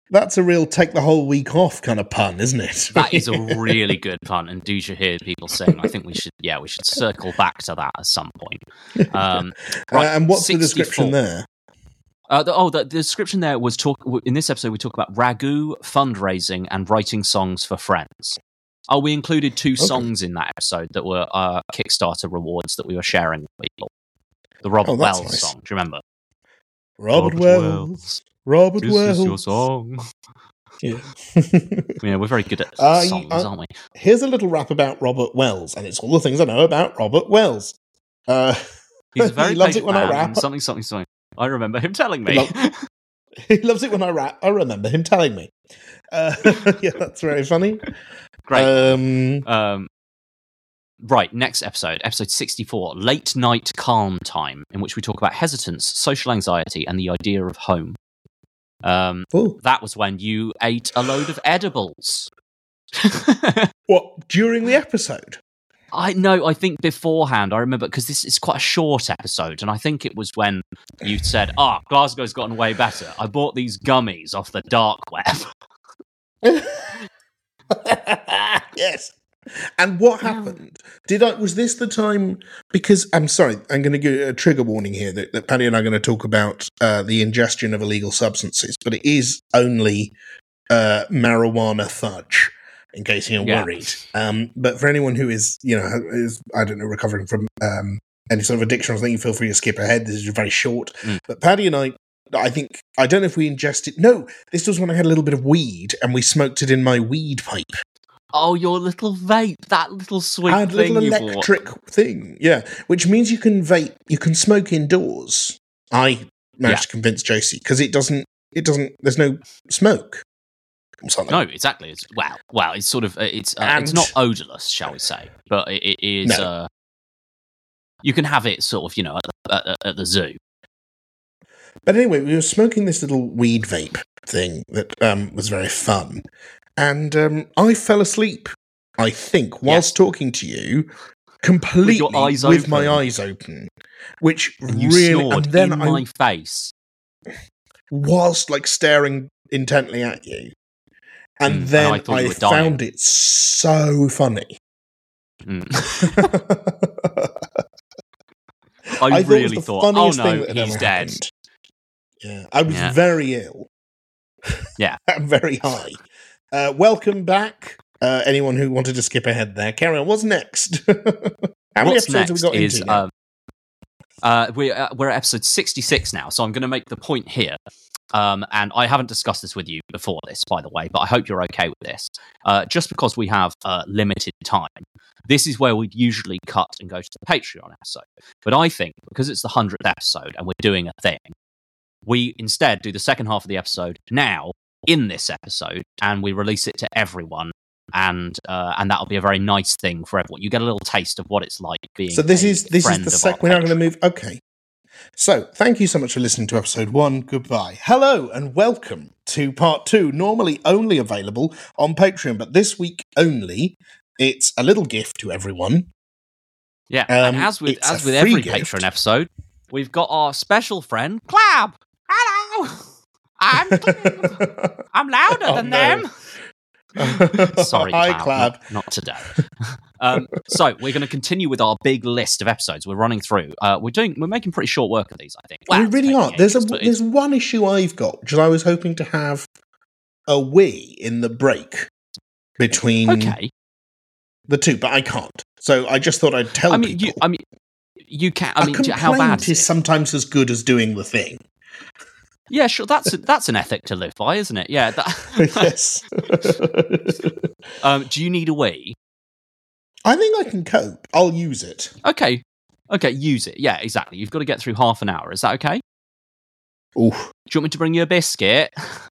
Speaker 3: That's a real take the whole week off kind of pun, isn't it?
Speaker 1: That is a really good pun, and do you hear people saying, I think we should, yeah, we should circle back to that at some point. Um, right,
Speaker 3: uh, and what's
Speaker 1: sixty-four.
Speaker 3: The description there?
Speaker 1: Uh, the, oh, the, the description there was talk. In this episode, we talk about ragu, fundraising, and writing songs for friends. Oh, we included two okay. songs in that episode that were uh, Kickstarter rewards that we were sharing with people. The Robert oh, Wells nice. song, do you remember?
Speaker 3: Robert, Robert Wells. Wells. Robert
Speaker 1: this
Speaker 3: Wells.
Speaker 1: This is your song.
Speaker 3: Yeah.
Speaker 1: Yeah, we're very good at
Speaker 3: uh,
Speaker 1: songs, uh, aren't we?
Speaker 3: Here's a little rap about Robert Wells, and it's all the things I know about Robert Wells. Uh,
Speaker 1: He's a very
Speaker 3: he loves it when
Speaker 1: man,
Speaker 3: I rap.
Speaker 1: Something, something, something. I remember him telling me.
Speaker 3: He, lo- he loves it when I rap. I remember him telling me. Uh, yeah, that's very funny.
Speaker 1: Great.
Speaker 3: Um,
Speaker 1: um, right, next episode, episode sixty-four, Late Night Calm Time, in which we talk about hesitance, social anxiety, and the idea of home. Um, that was when you ate a load of edibles.
Speaker 3: What, during the episode?
Speaker 1: I know, I think beforehand, I remember, because this is quite a short episode, and I think it was when you said, oh, Glasgow's gotten way better. I bought these gummies off the dark web.
Speaker 3: Yes. And what happened? Did I was this the time? Because I'm sorry, I'm going to give a trigger warning here that, that Paddy and I are going to talk about uh, the ingestion of illegal substances, but it is only uh, marijuana fudge, in case you're yeah. worried. Um, but for anyone who is, you know, is I don't know, recovering from um, any sort of addiction or something, feel free to skip ahead. This is very short. Mm. But Paddy and I. I think, I don't know if we ingested, no, this was when I had a little bit of weed and we smoked it in my weed pipe.
Speaker 1: Oh, your little vape, that little sweet
Speaker 3: I had a
Speaker 1: thing
Speaker 3: little electric
Speaker 1: bought.
Speaker 3: thing, yeah, which means you can vape, you can smoke indoors. I managed yeah. to convince Josie, because it doesn't, it doesn't, there's no smoke.
Speaker 1: No, exactly. It's, well, well, it's sort of, it's uh, it's not odorless, shall we say, but it, it is, no. uh, you can have it sort of, you know, at the, at, at the zoo.
Speaker 3: But anyway, we were smoking this little weed vape thing that um, was very fun. And um, I fell asleep, I think, whilst yes. talking to you, completely with, your eyes with my eyes open. Which
Speaker 1: and you
Speaker 3: really...
Speaker 1: snored
Speaker 3: and then
Speaker 1: in
Speaker 3: I,
Speaker 1: my face.
Speaker 3: Whilst, like, staring intently at you. And mm, then and I, I found it so funny.
Speaker 1: Mm. I, I really thought, thought oh no, he's dead.
Speaker 3: Happened. Yeah, I was
Speaker 1: yeah.
Speaker 3: very ill.
Speaker 1: Yeah.
Speaker 3: I'm very high. Uh, welcome back, uh, anyone who wanted to skip ahead there. Carry on. What's next? How many
Speaker 1: What's
Speaker 3: episodes
Speaker 1: next
Speaker 3: have we got
Speaker 1: is,
Speaker 3: into now?
Speaker 1: Um, uh, we're, uh, we're at episode sixty-six now, so I'm going to make the point here. Um, and I haven't discussed this with you before this, by the way, but I hope you're okay with this. Uh, just because we have uh, limited time, this is where we'd usually cut and go to the Patreon episode. But I think, because it's the hundredth episode and we're doing a thing, we instead do the second half of the episode now in this episode, and we release it to everyone, and uh, and that'll be a very nice thing for everyone. You get a little taste of what it's like being. So
Speaker 3: this
Speaker 1: a
Speaker 3: is this
Speaker 1: friend
Speaker 3: is the second. We're now going to move. Okay. So thank you so much for listening to episode one. Goodbye. Hello and welcome to part two. Normally only available on Patreon, but this week only. It's a little gift to everyone.
Speaker 1: Yeah,
Speaker 3: um,
Speaker 1: and as with as with every gift. Patreon episode, we've got our special friend Clab. Hello, I'm Clab. I'm louder oh, than no. them. Sorry,
Speaker 3: Hi,
Speaker 1: Clab.
Speaker 3: Clab.
Speaker 1: Not, not today. um, so we're going to continue with our big list of episodes. We're running through. Uh, we're doing. We're making pretty short work of these. I think.
Speaker 3: Well, we really are. There's ages, a there's one issue I've got, which I was hoping to have a wee in the break between
Speaker 1: okay.
Speaker 3: the two, but I can't. So I just thought I'd tell
Speaker 1: I mean,
Speaker 3: people.
Speaker 1: You, I mean, you can. I
Speaker 3: a
Speaker 1: mean,
Speaker 3: complaint
Speaker 1: how bad is,
Speaker 3: is sometimes as good as doing the thing.
Speaker 1: Yeah, sure. That's a, that's an ethic to live by, isn't it? Yeah. That,
Speaker 3: yes.
Speaker 1: um, do you need a wee?
Speaker 3: I think I can cope. I'll use it.
Speaker 1: Okay. Okay, use it. Yeah, exactly. You've got to get through half an hour. Is that okay?
Speaker 3: Ooh.
Speaker 1: Do you want me to bring you a biscuit?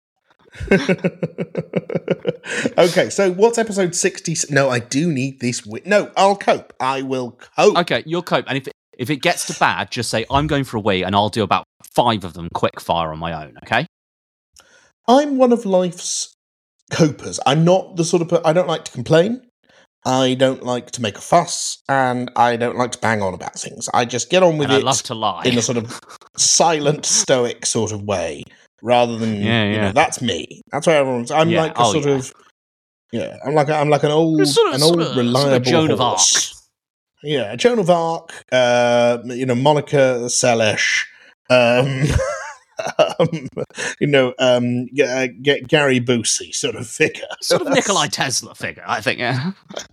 Speaker 3: Okay, so what's episode sixty? No, I do need this. Wi- no, I'll cope. I will cope.
Speaker 1: Okay, you'll cope. And if it, if it gets to bad, just say, I'm going for a wee, and I'll do about five of them quick fire on my own, okay?
Speaker 3: I'm one of life's copers. I'm not the sort of... Per- I don't like to complain. I don't like to make a fuss, and I don't like to bang on about things. I just get on with
Speaker 1: and
Speaker 3: it
Speaker 1: I love to lie.
Speaker 3: in a sort of silent, stoic sort of way, rather than
Speaker 1: yeah, yeah.
Speaker 3: you know, that's me. That's why everyone's. I'm
Speaker 1: yeah.
Speaker 3: like a
Speaker 1: oh,
Speaker 3: sort
Speaker 1: yeah.
Speaker 3: of yeah. I'm like a, I'm like an old
Speaker 1: sort of,
Speaker 3: an old
Speaker 1: sort of,
Speaker 3: reliable
Speaker 1: sort of Joan of
Speaker 3: horse.
Speaker 1: Arc.
Speaker 3: Yeah, Joan of Arc. Uh, you know, Monica Seles. Um, um, you know, um, G- uh, G- Gary Busey sort of figure,
Speaker 1: sort of Nikolai Tesla figure, I think. Yeah.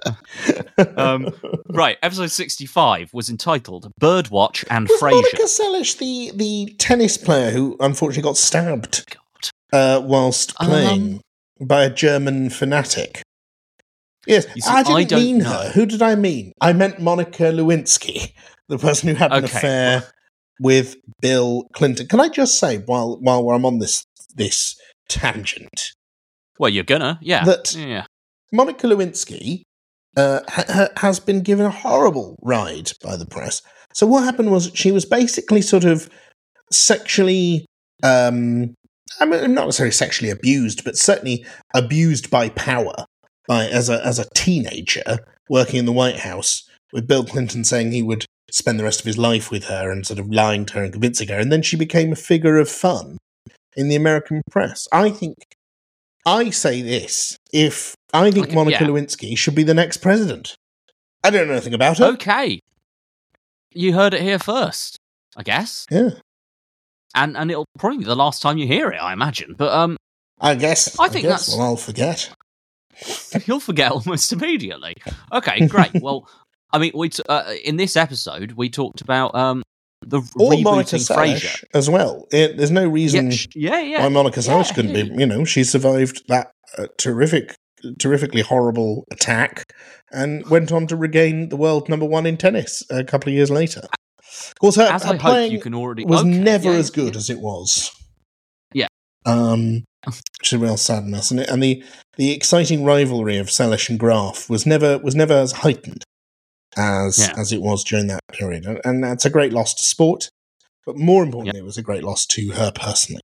Speaker 1: um, right, episode sixty-five was entitled "Birdwatch and
Speaker 3: was
Speaker 1: Frasier."
Speaker 3: Monica Seles the the tennis player who unfortunately got stabbed uh, whilst playing um, by a German fanatic? Yes, see, I didn't I don't mean know. her. Who did I mean? I meant Monica Lewinsky, the person who had an okay. affair with Bill Clinton. Can I just say, while while I'm on this this tangent,
Speaker 1: well, you're gonna, yeah,
Speaker 3: that
Speaker 1: yeah.
Speaker 3: Monica Lewinsky uh, ha- has been given a horrible ride by the press. So what happened was she was basically sort of sexually, um, I mean, not necessarily sexually abused, but certainly abused by power by as a as a teenager working in the White House, with Bill Clinton saying he would spend the rest of his life with her and sort of lying to her and convincing her, and then she became a figure of fun in the American press. I think, I say this, if I think okay, Monica yeah. Lewinsky should be the next president. I don't know anything about her.
Speaker 1: Okay. You heard it here first, I guess.
Speaker 3: Yeah.
Speaker 1: And and it'll probably be the last time you hear it, I imagine. But um,
Speaker 3: I guess,
Speaker 1: I think
Speaker 3: I guess,
Speaker 1: that's...
Speaker 3: well, I'll forget.
Speaker 1: You'll forget almost immediately. Okay, great. Well, I mean, we t- uh, in this episode we talked about um the
Speaker 3: or
Speaker 1: rebooting
Speaker 3: Monica
Speaker 1: Frasier
Speaker 3: as well. It, there's no reason,
Speaker 1: yeah, sh- yeah, yeah.
Speaker 3: why Monica Seles
Speaker 1: yeah,
Speaker 3: couldn't
Speaker 1: yeah.
Speaker 3: be. You know, she survived that uh, terrific, terrifically horrible attack and went on to regain the world number one in tennis a couple of years later. Of course, her,
Speaker 1: as
Speaker 3: her
Speaker 1: I
Speaker 3: playing
Speaker 1: hope you can already
Speaker 3: was
Speaker 1: okay,
Speaker 3: never
Speaker 1: yeah,
Speaker 3: as good
Speaker 1: yeah.
Speaker 3: as it was.
Speaker 1: Yeah.
Speaker 3: Um. Which is a real sadness, and and the the exciting rivalry of Seles and Graf was never was never as heightened as
Speaker 1: yeah.
Speaker 3: as it was during that period, and, and that's a great loss to sport. But more importantly, yeah. it was a great loss to her personally.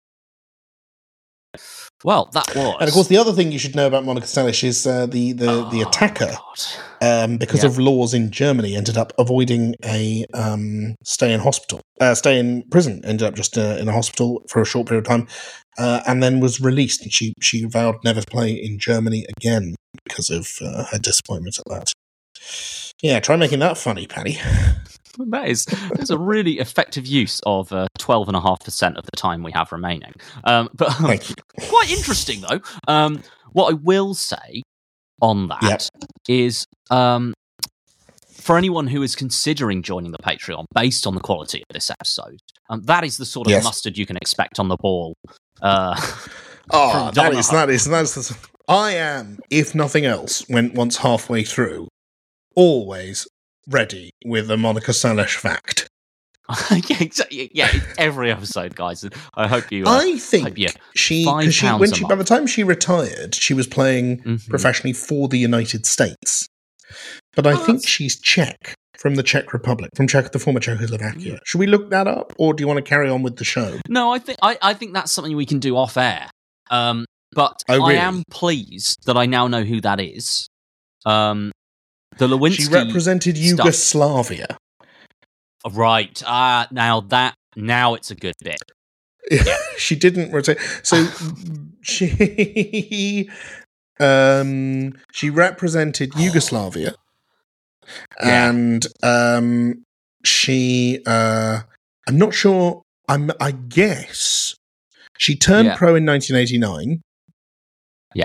Speaker 1: Well, that was,
Speaker 3: and of course, the other thing you should know about Monica Seles is uh, the the
Speaker 1: oh,
Speaker 3: the attacker, um, because yeah. of laws in Germany, ended up avoiding a um, stay in hospital, uh, stay in prison. Ended up just uh, in a hospital for a short period of time. Uh, and then was released, and she, she vowed never to play in Germany again because of uh, her disappointment at that. Yeah, try making that funny, Paddy.
Speaker 1: That is that's a really effective use of uh, twelve point five percent of the time we have remaining. Um, but um, quite interesting, though. Um, what I will say on that yep. is um, for anyone who is considering joining the Patreon based on the quality of this episode, um, that is the sort of yes. mustard you can expect on the ball. Uh,
Speaker 3: oh, that is, that is, that is, the, I am, if nothing else, when once halfway through, always ready with a Monica Seles fact.
Speaker 1: yeah, exactly. Yeah, every episode, guys. I hope you.
Speaker 3: Uh, I think hope you she, cause she when she, by the time she retired, she was playing mm-hmm. professionally for the United States. But I oh, think that's... she's Czech. From the Czech Republic, from Czech, the former Czechoslovakia. Yeah. Should we look that up, or do you want to carry on with the show?
Speaker 1: No, I think I, I think that's something we can do off air. Um, but
Speaker 3: oh, really?
Speaker 1: I am pleased that I now know who that is. Um, the Lewinsky.
Speaker 3: She represented Yugoslavia.
Speaker 1: Stuff. Right. Ah, uh, now that now it's a good bit.
Speaker 3: Yeah. She didn't retain. So she um she represented Yugoslavia.
Speaker 1: Yeah.
Speaker 3: And um, she, uh, I'm not sure, I'm, I guess, she turned
Speaker 1: yeah.
Speaker 3: pro in nineteen eighty-nine.
Speaker 1: Yeah.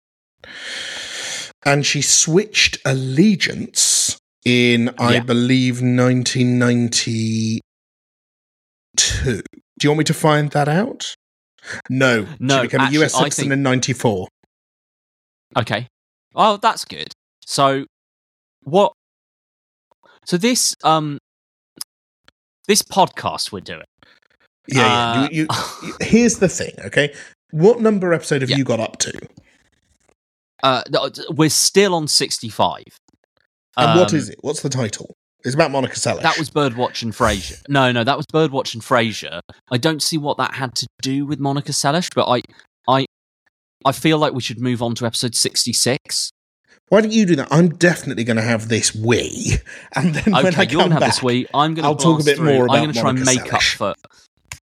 Speaker 3: And she switched allegiance in, I yeah. believe, nineteen ninety-two. Do you want me to find that out? No.
Speaker 1: No.
Speaker 3: She became
Speaker 1: actually,
Speaker 3: a U S citizen
Speaker 1: think...
Speaker 3: in ninety-four.
Speaker 1: Okay. Oh, that's good. So, what... So this um this podcast we're doing.
Speaker 3: Yeah,
Speaker 1: uh,
Speaker 3: yeah. You, you, you, here's the thing, okay? What number episode have yeah. you got up to?
Speaker 1: Uh, we're still on sixty-five.
Speaker 3: And
Speaker 1: um,
Speaker 3: what is it? What's the title? It's about Monica Seles.
Speaker 1: That was Birdwatch and Frasier. No, no, that was Birdwatch and Frasier. I don't see what that had to do with Monica Seles, but I, I, I feel like we should move on to episode sixty-six.
Speaker 3: Why don't you do that? I'm definitely going to have this wee, and then
Speaker 1: okay,
Speaker 3: when I
Speaker 1: you're
Speaker 3: come
Speaker 1: gonna have
Speaker 3: back,
Speaker 1: this wee. I'm going to.
Speaker 3: I'll talk a bit
Speaker 1: through.
Speaker 3: more about.
Speaker 1: I'm going to try and make
Speaker 3: Seles.
Speaker 1: up for.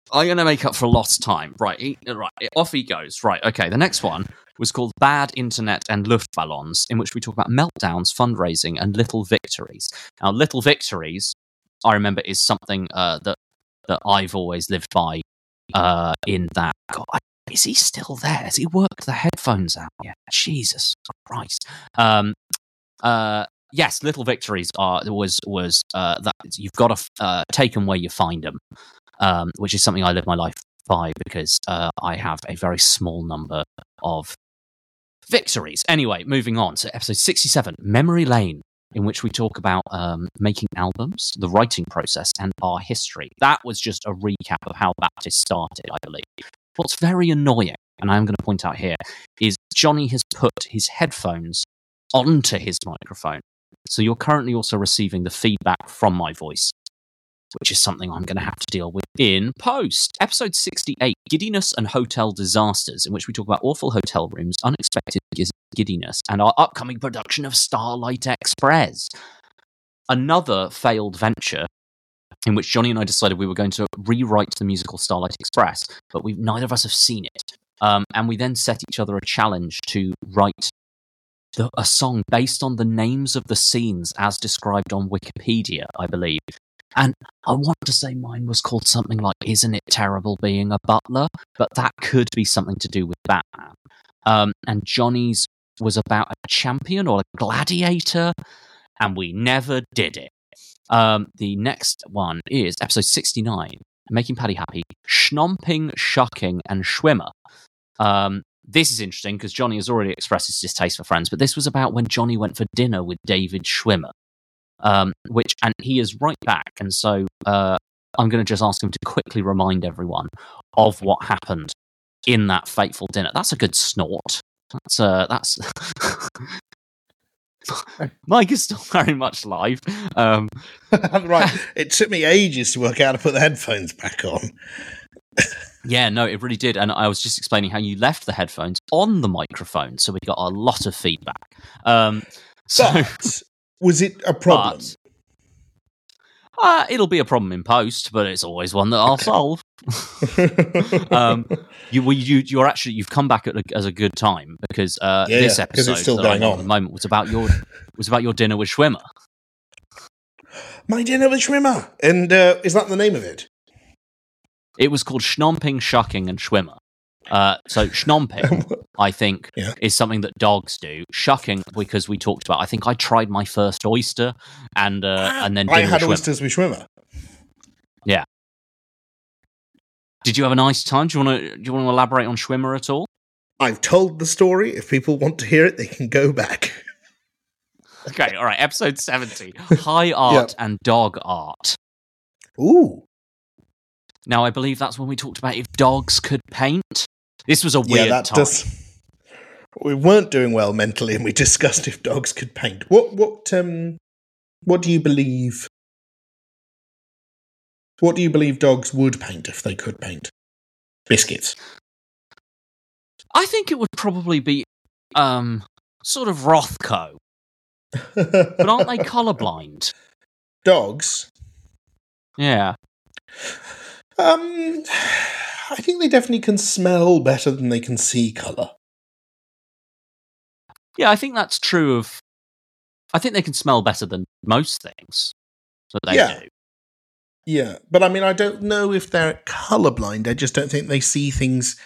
Speaker 1: I'm going to make up for lost time. Right, he, right, off he goes. Right, okay. The next one was called Bad Internet and Luftballons, in which we talk about meltdowns, fundraising, and little victories. Now, little victories, I remember, is something uh, that that I've always lived by. Uh, in that, God, is he still there? Has he worked the headphones out yet? Jesus Christ. Um, uh, yes, little victories are was was uh, that you've got to uh, take them where you find them. Um, which is something I live my life by because uh, I have a very small number of victories. Anyway, moving on to episode sixty-seven, Memory Lane, in which we talk about um, making albums, the writing process, and our history. That was just a recap of how Baptist started, I believe. What's very annoying, and I'm going to point out here, is Johnny has put his headphones onto his microphone. So you're currently also receiving the feedback from my voice, which is something I'm going to have to deal with in post. Episode sixty-eight, Giddiness and Hotel Disasters, in which we talk about awful hotel rooms, unexpected giddiness, and our upcoming production of Starlight Express. Another failed venture in which Johnny and I decided we were going to rewrite the musical Starlight Express, but we neither of us have seen it. Um, and we then set each other a challenge to write the, a song based on the names of the scenes as described on Wikipedia, I believe. And I want to say mine was called something like Isn't It Terrible Being a Butler? But that could be something to do with Batman. Um, and Johnny's was about a champion or a gladiator, and we never did it. Um, the next one is episode sixty-nine, Making Paddy Happy, Schnomping, Shucking, and Schwimmer. Um, this is interesting because Johnny has already expressed his distaste for Friends, but this was about when Johnny went for dinner with David Schwimmer. Um, which and he is right back, and so uh, I'm going to just ask him to quickly remind everyone of what happened in that fateful dinner. That's a good snort. That's uh, that's Mike is still very much live. Um,
Speaker 3: right, it took me ages to work out how to put the headphones back on.
Speaker 1: Yeah, no, it really did, and I was just explaining how you left the headphones on the microphone, so we got a lot of feedback. Um, so.
Speaker 3: But, was it a problem?
Speaker 1: But, uh, it'll be a problem in post, but it's always one that I'll solve. um, you, well, you, you're actually you've come back at a, as a good time because uh,
Speaker 3: yeah,
Speaker 1: this episode
Speaker 3: it's still
Speaker 1: that
Speaker 3: going
Speaker 1: I'm
Speaker 3: on
Speaker 1: at the moment was about your was about your dinner with Schwimmer.
Speaker 3: My dinner with Schwimmer, and uh, is that the name of it?
Speaker 1: It was called Schnomping, Shucking, and Schwimmer. Uh, so schnomping, I think, yeah. is something that dogs do. Shucking, because we talked about. I think I tried my first oyster, and uh, and then
Speaker 3: I had
Speaker 1: with
Speaker 3: oysters with Schwimmer.
Speaker 1: Yeah. Did you have a nice time? Do you want to do you want to elaborate on Schwimmer at all?
Speaker 3: I've told the story. If people want to hear it, they can go back.
Speaker 1: Okay, all right. Episode seventy: High Art yep. and Dog Art.
Speaker 3: Ooh.
Speaker 1: Now, I believe that's when we talked about if dogs could paint. This was a weird
Speaker 3: yeah, that
Speaker 1: time.
Speaker 3: Does, we weren't doing well mentally, and we discussed if dogs could paint. What what um what do you believe? What do you believe dogs would paint if they could paint? Biscuits.
Speaker 1: I think it would probably be um sort of Rothko. But aren't they colourblind?
Speaker 3: Dogs?
Speaker 1: Yeah.
Speaker 3: Um, I think they definitely can smell better than they can see colour.
Speaker 1: Yeah, I think that's true of... I think they can smell better than most things that they
Speaker 3: yeah.
Speaker 1: do.
Speaker 3: Yeah, but I mean, I don't know if they're colourblind. I just don't think they see things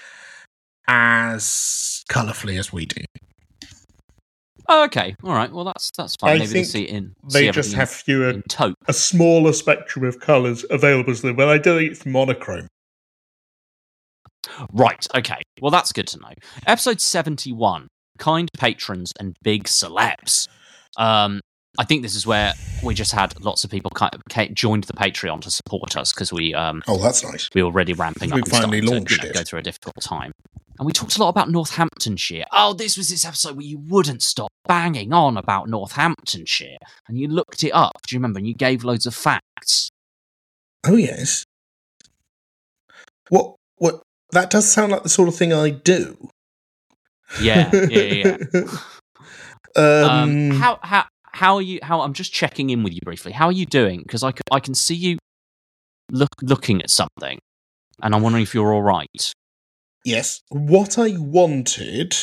Speaker 3: as colourfully as we do.
Speaker 1: Oh, okay, all right. Well, that's that's fine.
Speaker 3: I
Speaker 1: Maybe
Speaker 3: think
Speaker 1: they see it in.
Speaker 3: They just have fewer,
Speaker 1: in taupe.
Speaker 3: a smaller spectrum of colours available to them. But I don't think it's monochrome.
Speaker 1: Right. Okay. Well, that's good to know. Episode seventy-one: Kind Patrons and Big Celebs. Um, I think this is where we just had lots of people kind of joined the Patreon to support us because we. Um,
Speaker 3: oh, that's nice.
Speaker 1: We were already ramping up.
Speaker 3: We finally launched
Speaker 1: to, you know,
Speaker 3: it.
Speaker 1: Go through a difficult time. And we talked a lot about Northamptonshire. Oh, this was this episode where you wouldn't stop banging on about Northamptonshire. And you looked it up, do you remember? And you gave loads of facts.
Speaker 3: Oh, yes. What? What? That does sound like the sort of thing I do.
Speaker 1: Yeah, yeah, yeah.
Speaker 3: um,
Speaker 1: um, how, how, how are you? How I'm just checking in with you briefly. How are you doing? Because I, I can see you look, looking at something. and I'm wondering if you're all right.
Speaker 3: Yes. What I wanted,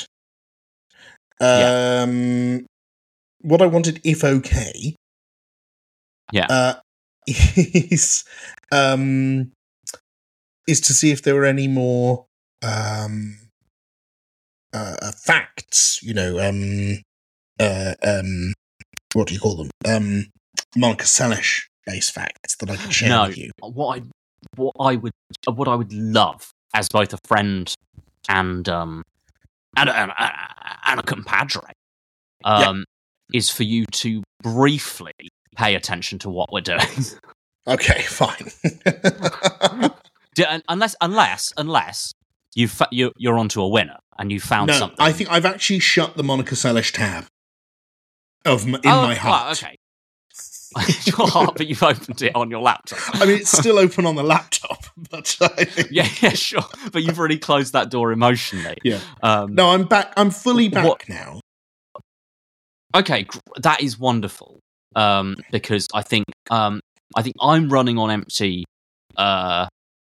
Speaker 3: um, yeah. what I wanted, if okay,
Speaker 1: yeah,
Speaker 3: uh, is um, is to see if there were any more um, uh, facts. You know, um, uh, um, what do you call them? Um, Monica Seles based facts that I could share
Speaker 1: no,
Speaker 3: with you.
Speaker 1: What I what I would what I would love as both a friend and um and and, and a compadre um yeah. is for you to briefly pay attention to what we're doing.
Speaker 3: Okay, fine.
Speaker 1: unless unless unless you fa- you you're onto a winner and you found
Speaker 3: no,
Speaker 1: something.
Speaker 3: I think I've actually shut the Monica Seles tab of m- in
Speaker 1: oh,
Speaker 3: my heart.
Speaker 1: Well, okay. Your heart, but you've opened it on your laptop.
Speaker 3: I mean, it's still open on the laptop, but I think...
Speaker 1: yeah, yeah, sure. But you've already closed that door emotionally.
Speaker 3: Yeah.
Speaker 1: Um,
Speaker 3: no, I'm back. I'm fully back
Speaker 1: what,
Speaker 3: now.
Speaker 1: Okay, that is wonderful. Um, because I think um, I think I'm running on empty, uh,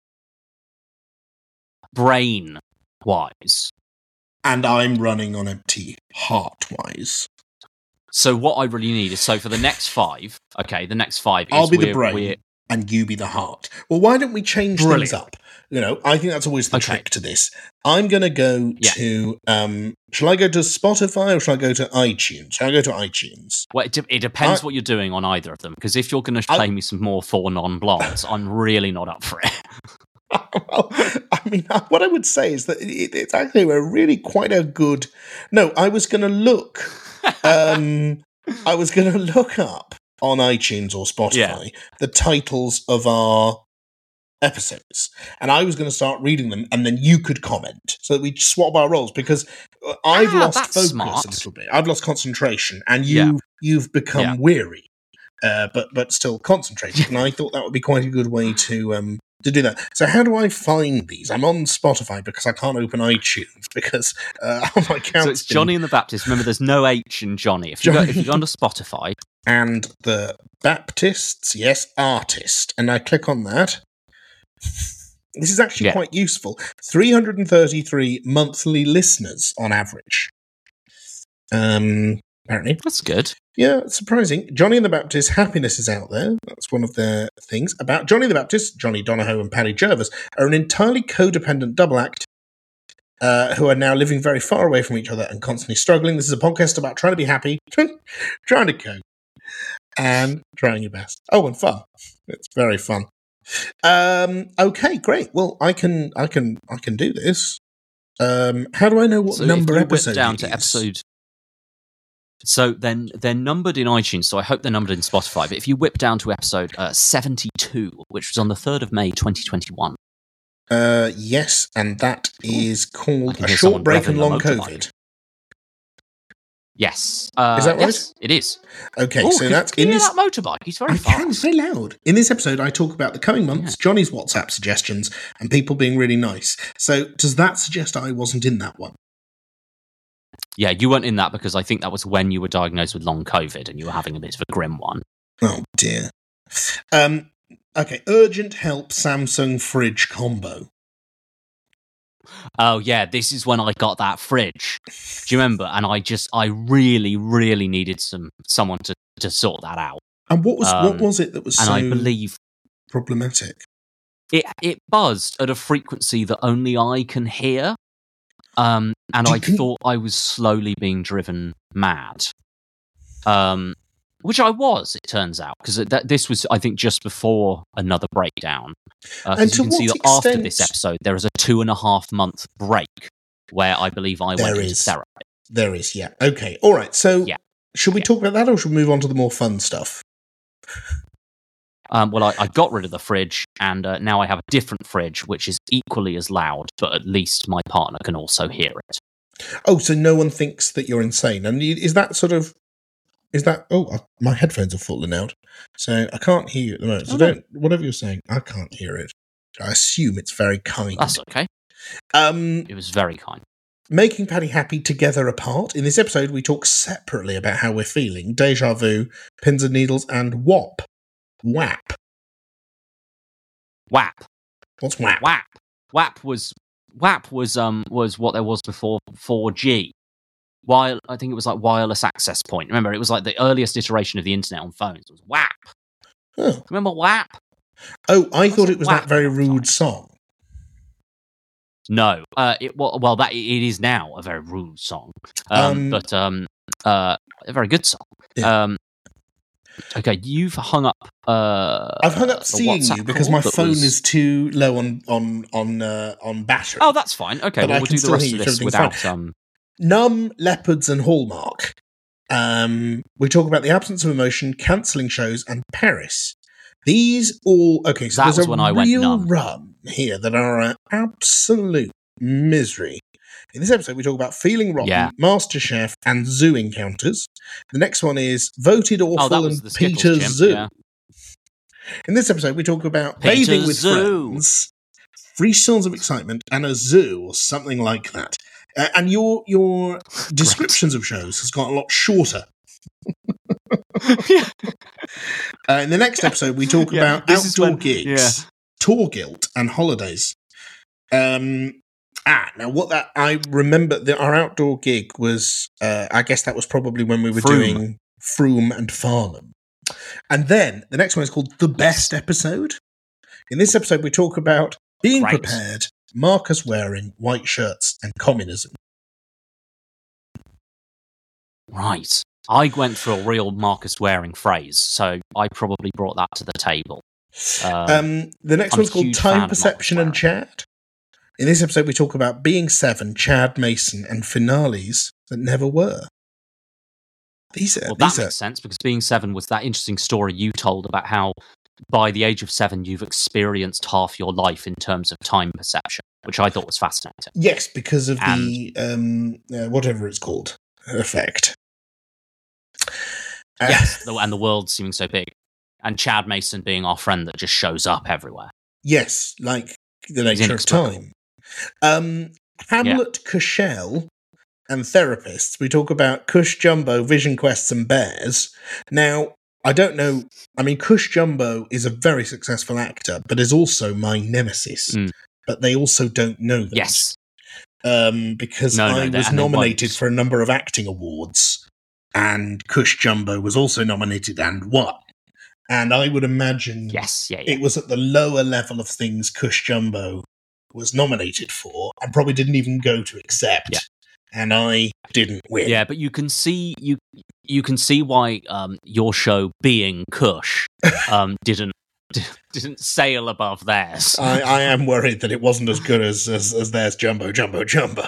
Speaker 1: brain wise,
Speaker 3: and I'm running on empty heart wise.
Speaker 1: So what I really need is, so for the next five, okay, the next five is
Speaker 3: I'll be the
Speaker 1: we're,
Speaker 3: brain
Speaker 1: we're,
Speaker 3: and you be the heart. Well, why don't we change
Speaker 1: brilliant.
Speaker 3: things up? You know, I think that's always the
Speaker 1: okay.
Speaker 3: trick to this. I'm going to go
Speaker 1: yeah.
Speaker 3: to, um, shall I go to Spotify or shall I go to iTunes? Shall I go to iTunes?
Speaker 1: Well, it, de- it depends
Speaker 3: I,
Speaker 1: what you're doing on either of them, because if you're going to play I, me some more Four Non-Blondes, I'm really not up for it.
Speaker 3: Well, I mean, what I would say is that it, it's actually a really quite a good... No, I was going to look... Um, I was going to look up on iTunes or Spotify
Speaker 1: yeah.
Speaker 3: the titles of our episodes, and I was going to start reading them, and then you could comment, so that we swap our roles, because I've
Speaker 1: ah,
Speaker 3: lost focus
Speaker 1: smart.
Speaker 3: a little bit. I've lost concentration, and you,
Speaker 1: yeah.
Speaker 3: you've become
Speaker 1: yeah.
Speaker 3: weary, uh, but but still concentrated, and I thought that would be quite a good way to... Um, to do that. So how do I find these? I'm on Spotify because I can't open iTunes because uh, my account.
Speaker 1: So it's Johnny and the Baptist. Remember, there's no H in Johnny. If you
Speaker 3: Johnny.
Speaker 1: go, if you go onto Spotify
Speaker 3: and the Baptists, yes, artist, and I click on that. This is actually
Speaker 1: yeah.
Speaker 3: quite useful. three hundred thirty-three monthly listeners on average. Um, apparently,
Speaker 1: that's good.
Speaker 3: Yeah, it's surprising. Johnny and the Baptist, Happiness is out there. That's one of their things. About Johnny the Baptist, Johnny Donahoe and Paddy Jervis are an entirely codependent double act uh, who are now living very far away from each other and constantly struggling. This is a podcast about trying to be happy, trying to cope, and trying your best. Oh, and fun. It's very fun. Um, okay, great. Well, I can, I can, I can do this. Um, how do I know what
Speaker 1: so
Speaker 3: number
Speaker 1: if you
Speaker 3: episode
Speaker 1: whip down
Speaker 3: it
Speaker 1: to
Speaker 3: is?
Speaker 1: episode? So then they're numbered in iTunes, so I hope they're numbered in Spotify. But if you whip down to episode uh, seventy-two, which was on the third of May, twenty twenty-one.
Speaker 3: Uh, yes, and that is called A Short Break and Long COVID.
Speaker 1: Yes. Uh,
Speaker 3: is that right?
Speaker 1: Yes, it is.
Speaker 3: Okay,
Speaker 1: Ooh,
Speaker 3: so that's
Speaker 1: in
Speaker 3: this
Speaker 1: that motorbike. He's very
Speaker 3: I
Speaker 1: fast.
Speaker 3: can, it's very loud. In this episode, I talk about the coming months, yeah. Johnny's WhatsApp suggestions, and people being really nice. So does that suggest I wasn't in that one?
Speaker 1: Yeah, you weren't in that because I think that was when you were diagnosed with long COVID and you were having a bit of a grim one.
Speaker 3: Oh, dear. Um, okay, urgent help Samsung fridge combo.
Speaker 1: Oh, yeah, this is when I got that fridge. Do you remember? And I just, I really, really needed some someone to, to sort that out.
Speaker 3: And what was
Speaker 1: um,
Speaker 3: what was it that was
Speaker 1: and
Speaker 3: so
Speaker 1: I believe
Speaker 3: problematic?
Speaker 1: It, it buzzed at a frequency that only I can hear. Um, and I
Speaker 3: can...
Speaker 1: thought I was slowly being driven mad, um, which I was, it turns out, because this was, I think, just before another breakdown. Uh, and you can see that extent... after this episode, there is a two and a half month break where I believe I
Speaker 3: there
Speaker 1: went
Speaker 3: is.
Speaker 1: into therapy.
Speaker 3: There is, yeah. Okay, all right. So
Speaker 1: yeah.
Speaker 3: should we
Speaker 1: yeah.
Speaker 3: talk about that or should we move on to the more fun stuff?
Speaker 1: Um, well, I, I got rid of the fridge, and uh, now I have a different fridge, which is equally as loud, but at least my partner can also hear it.
Speaker 3: Oh, so no one thinks that you're insane. And is that sort of... Is that... Oh, my headphones are falling out. So I can't hear you at the moment. So oh, don't... No. Whatever you're saying, I can't hear it. I assume it's very kind.
Speaker 1: That's okay.
Speaker 3: Um,
Speaker 1: it was very kind.
Speaker 3: Making Paddy happy together apart. In this episode, we talk separately about how we're feeling. Deja vu, pins and needles, and W A P. W A P.
Speaker 1: W A P.
Speaker 3: What's W A P?
Speaker 1: W A P. W A P was W A P was um was what there was before four G. While I think it was like wireless access point. Remember, it was like the earliest iteration of the internet on phones. It was W A P.
Speaker 3: Huh.
Speaker 1: Remember W A P?
Speaker 3: Oh, I thought it was
Speaker 1: W A P
Speaker 3: that very rude song.
Speaker 1: No, uh, it well, well that it is now a very rude song, um, um, but um, uh, a very good song. Yeah. Um, okay, you've hung up. Uh,
Speaker 3: I've hung up seeing you because my phone was... is too low on on on uh, on battery.
Speaker 1: Oh, that's fine. Okay, well, we'll do the rest of this without
Speaker 3: fine.
Speaker 1: um.
Speaker 3: Numb, Leopards, and Hallmark. Um, we talk about the absence of emotion, cancelling shows, and Paris. These all okay. So
Speaker 1: that
Speaker 3: there's
Speaker 1: was
Speaker 3: a
Speaker 1: when I
Speaker 3: real
Speaker 1: went
Speaker 3: run here that are an absolute misery. In this episode, we talk about Feeling Rotten,
Speaker 1: yeah.
Speaker 3: MasterChef, and Zoo Encounters. The next one is Voted Awful
Speaker 1: oh,
Speaker 3: and Peter Zoo.
Speaker 1: Yeah.
Speaker 3: In this episode, we talk about
Speaker 1: Peter
Speaker 3: Bathing with
Speaker 1: Zoo.
Speaker 3: Friends, Free Songs of Excitement, and a Zoo, or something like that. Uh, and your your descriptions of shows has got a lot shorter.
Speaker 1: yeah.
Speaker 3: Uh, in the next episode, we talk yeah, about outdoor when, gigs,
Speaker 1: yeah.
Speaker 3: tour guilt, and holidays. Um, ah, now what that I remember that our outdoor gig was. Uh, I guess that was probably when we were
Speaker 1: Froome.
Speaker 3: doing Froome and Farnham. And then the next one is called The Best Episode. In this episode, we talk about being
Speaker 1: right.
Speaker 3: prepared, Marcus Waring, white shirts, and communism.
Speaker 1: Right. I went for a real Marcus Waring phrase, so I probably brought that to the table.
Speaker 3: Um, um, the next
Speaker 1: I'm
Speaker 3: one's called Time, Perception, and Chad. In this episode, we talk about being seven, Chad Mason, and finales that never were. These are,
Speaker 1: well,
Speaker 3: these
Speaker 1: that
Speaker 3: are...
Speaker 1: makes sense, because being seven was that interesting story you told about how by the age of seven, you've experienced half your life in terms of time perception, which I thought was fascinating.
Speaker 3: Yes, because of
Speaker 1: and,
Speaker 3: the, um, uh, whatever it's called, effect.
Speaker 1: Uh, yes, and the world seeming so big. And Chad Mason being our friend that just shows up everywhere.
Speaker 3: Yes, like the nature of time. Um, Hamlet, yeah. Cushell, and therapists. We talk about Cush Jumbo, Vision Quests, and Bears. Now, I don't know. I mean, Cush Jumbo is a very successful actor, but is also my nemesis. Mm. But they also don't know that.
Speaker 1: Yes.
Speaker 3: Um, because
Speaker 1: no,
Speaker 3: I
Speaker 1: no,
Speaker 3: was nominated for a number of acting awards. And Cush Jumbo was also nominated and won. And I would imagine
Speaker 1: yes, yeah, yeah.
Speaker 3: it was at the lower level of things Cush Jumbo was nominated for and probably didn't even go to accept.
Speaker 1: Yeah.
Speaker 3: And I didn't win.
Speaker 1: Yeah, but you can see you you can see why um, your show, Being Cush, um, didn't didn't sail above theirs.
Speaker 3: I, I am worried that it wasn't as good as as, as theirs, Jumbo, Jumbo, Jumbo.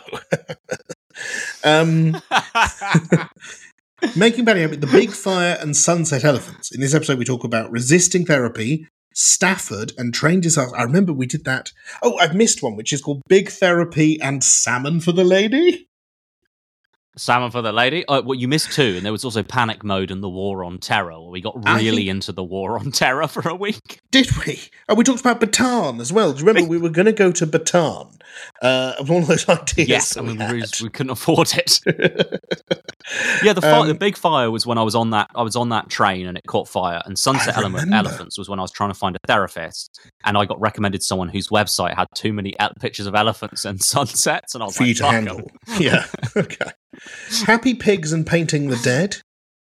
Speaker 3: um. Making Bad Habit, The Big Fire, and Sunset Elephants. In this episode, we talk about resisting therapy, Stafford, and train disaster. I remember we did that. Oh, I've missed one, which is called Big Therapy and Salmon for the Lady.
Speaker 1: Salmon for the Lady? Oh, well, you missed two, and there was also Panic Mode and The War on Terror, where we got really think... into the War on Terror for a week.
Speaker 3: Did we? Oh, we talked about Bataan as well. Do you remember we were going to go to Bataan? Uh, one of those ideas.
Speaker 1: Yes, I mean, we, we couldn't afford it. yeah, the fire, um, the big fire was when I was on that. I was on that train and it caught fire. And Sunset Ele- Elephants was when I was trying to find a therapist, and I got recommended someone whose website had too many ele- pictures of elephants and sunsets, and I was
Speaker 3: for
Speaker 1: like,
Speaker 3: you to handle. Yeah, okay. Happy Pigs and Painting the Dead.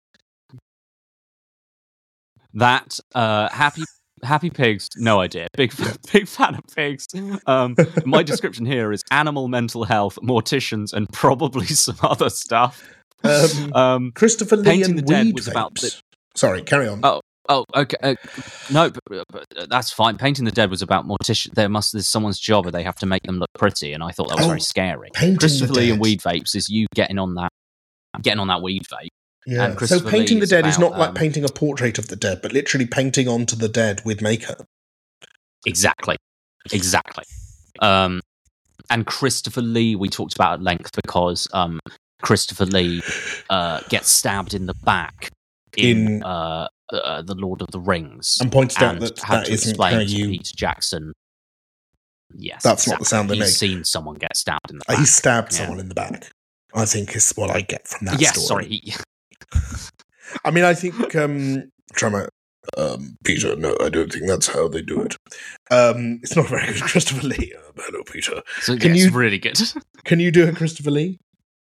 Speaker 1: That uh, happy. Happy Pigs, no idea. Big big fan of pigs. Um, my description here is animal mental health, morticians, and probably some other stuff.
Speaker 3: Um, um, Christopher Lee
Speaker 1: Painting
Speaker 3: and
Speaker 1: the Dead
Speaker 3: Weed
Speaker 1: was
Speaker 3: Vapes.
Speaker 1: about the-
Speaker 3: Sorry, carry on.
Speaker 1: Oh, oh, okay. Uh, no, but, but that's fine. Painting the Dead was about morticians. There must there's someone's job, where they have to make them look pretty, and I thought that was
Speaker 3: oh,
Speaker 1: very scary.
Speaker 3: Christopher
Speaker 1: Lee
Speaker 3: Dead.
Speaker 1: and Weed Vapes is you getting on that, getting on that weed vape.
Speaker 3: Yeah. So Painting the Dead about, is not like um, painting a portrait of the dead, but literally painting onto the dead with makeup.
Speaker 1: Exactly. Exactly. Um, and Christopher Lee, we talked about at length because um, Christopher Lee uh, gets stabbed in the back in, in uh, uh, The Lord of the Rings.
Speaker 3: And pointed
Speaker 1: and
Speaker 3: out that
Speaker 1: had
Speaker 3: that
Speaker 1: to
Speaker 3: isn't
Speaker 1: explain
Speaker 3: how
Speaker 1: to
Speaker 3: you...
Speaker 1: Peter Jackson. Yes,
Speaker 3: That's
Speaker 1: exactly.
Speaker 3: not the sound they
Speaker 1: He's
Speaker 3: make.
Speaker 1: seen someone get stabbed in the back.
Speaker 3: He stabbed
Speaker 1: yeah.
Speaker 3: someone in the back, I think is what I get from that
Speaker 1: yes,
Speaker 3: story.
Speaker 1: sorry. He...
Speaker 3: I mean, I think... Um, trying to, Um, Peter, no, I don't think that's how they do it. Um, it's not very good, Christopher Lee. Um, hello, Peter.
Speaker 1: So,
Speaker 3: can
Speaker 1: yeah,
Speaker 3: you
Speaker 1: it's really good.
Speaker 3: Can you do a Christopher Lee?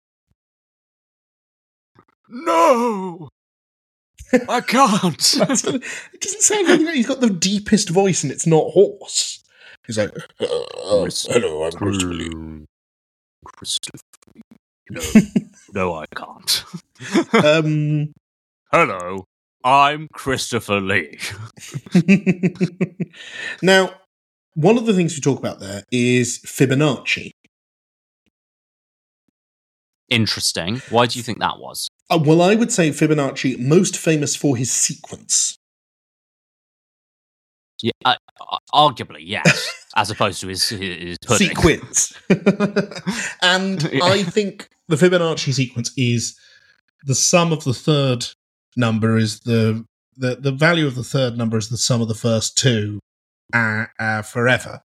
Speaker 1: No, I can't.
Speaker 3: It doesn't sound like that. He's got the deepest voice, and it's not hoarse. He's like, uh, uh, "Hello, I'm Christopher Lee."
Speaker 1: Christopher Lee. No, no, I can't.
Speaker 3: um,
Speaker 1: hello, I'm Christopher Lee.
Speaker 3: Now, one of the things we talk about there is Fibonacci.
Speaker 1: Interesting. Why do you think that was?
Speaker 3: Uh, well, I would say Fibonacci, most famous for his sequence.
Speaker 1: Yeah, uh, arguably, yes, as opposed to his, his pudding.
Speaker 3: Sequence. And yeah. I think the Fibonacci sequence is the sum of the third number is the the, the value of the third number is the sum of the first two uh, uh, forever.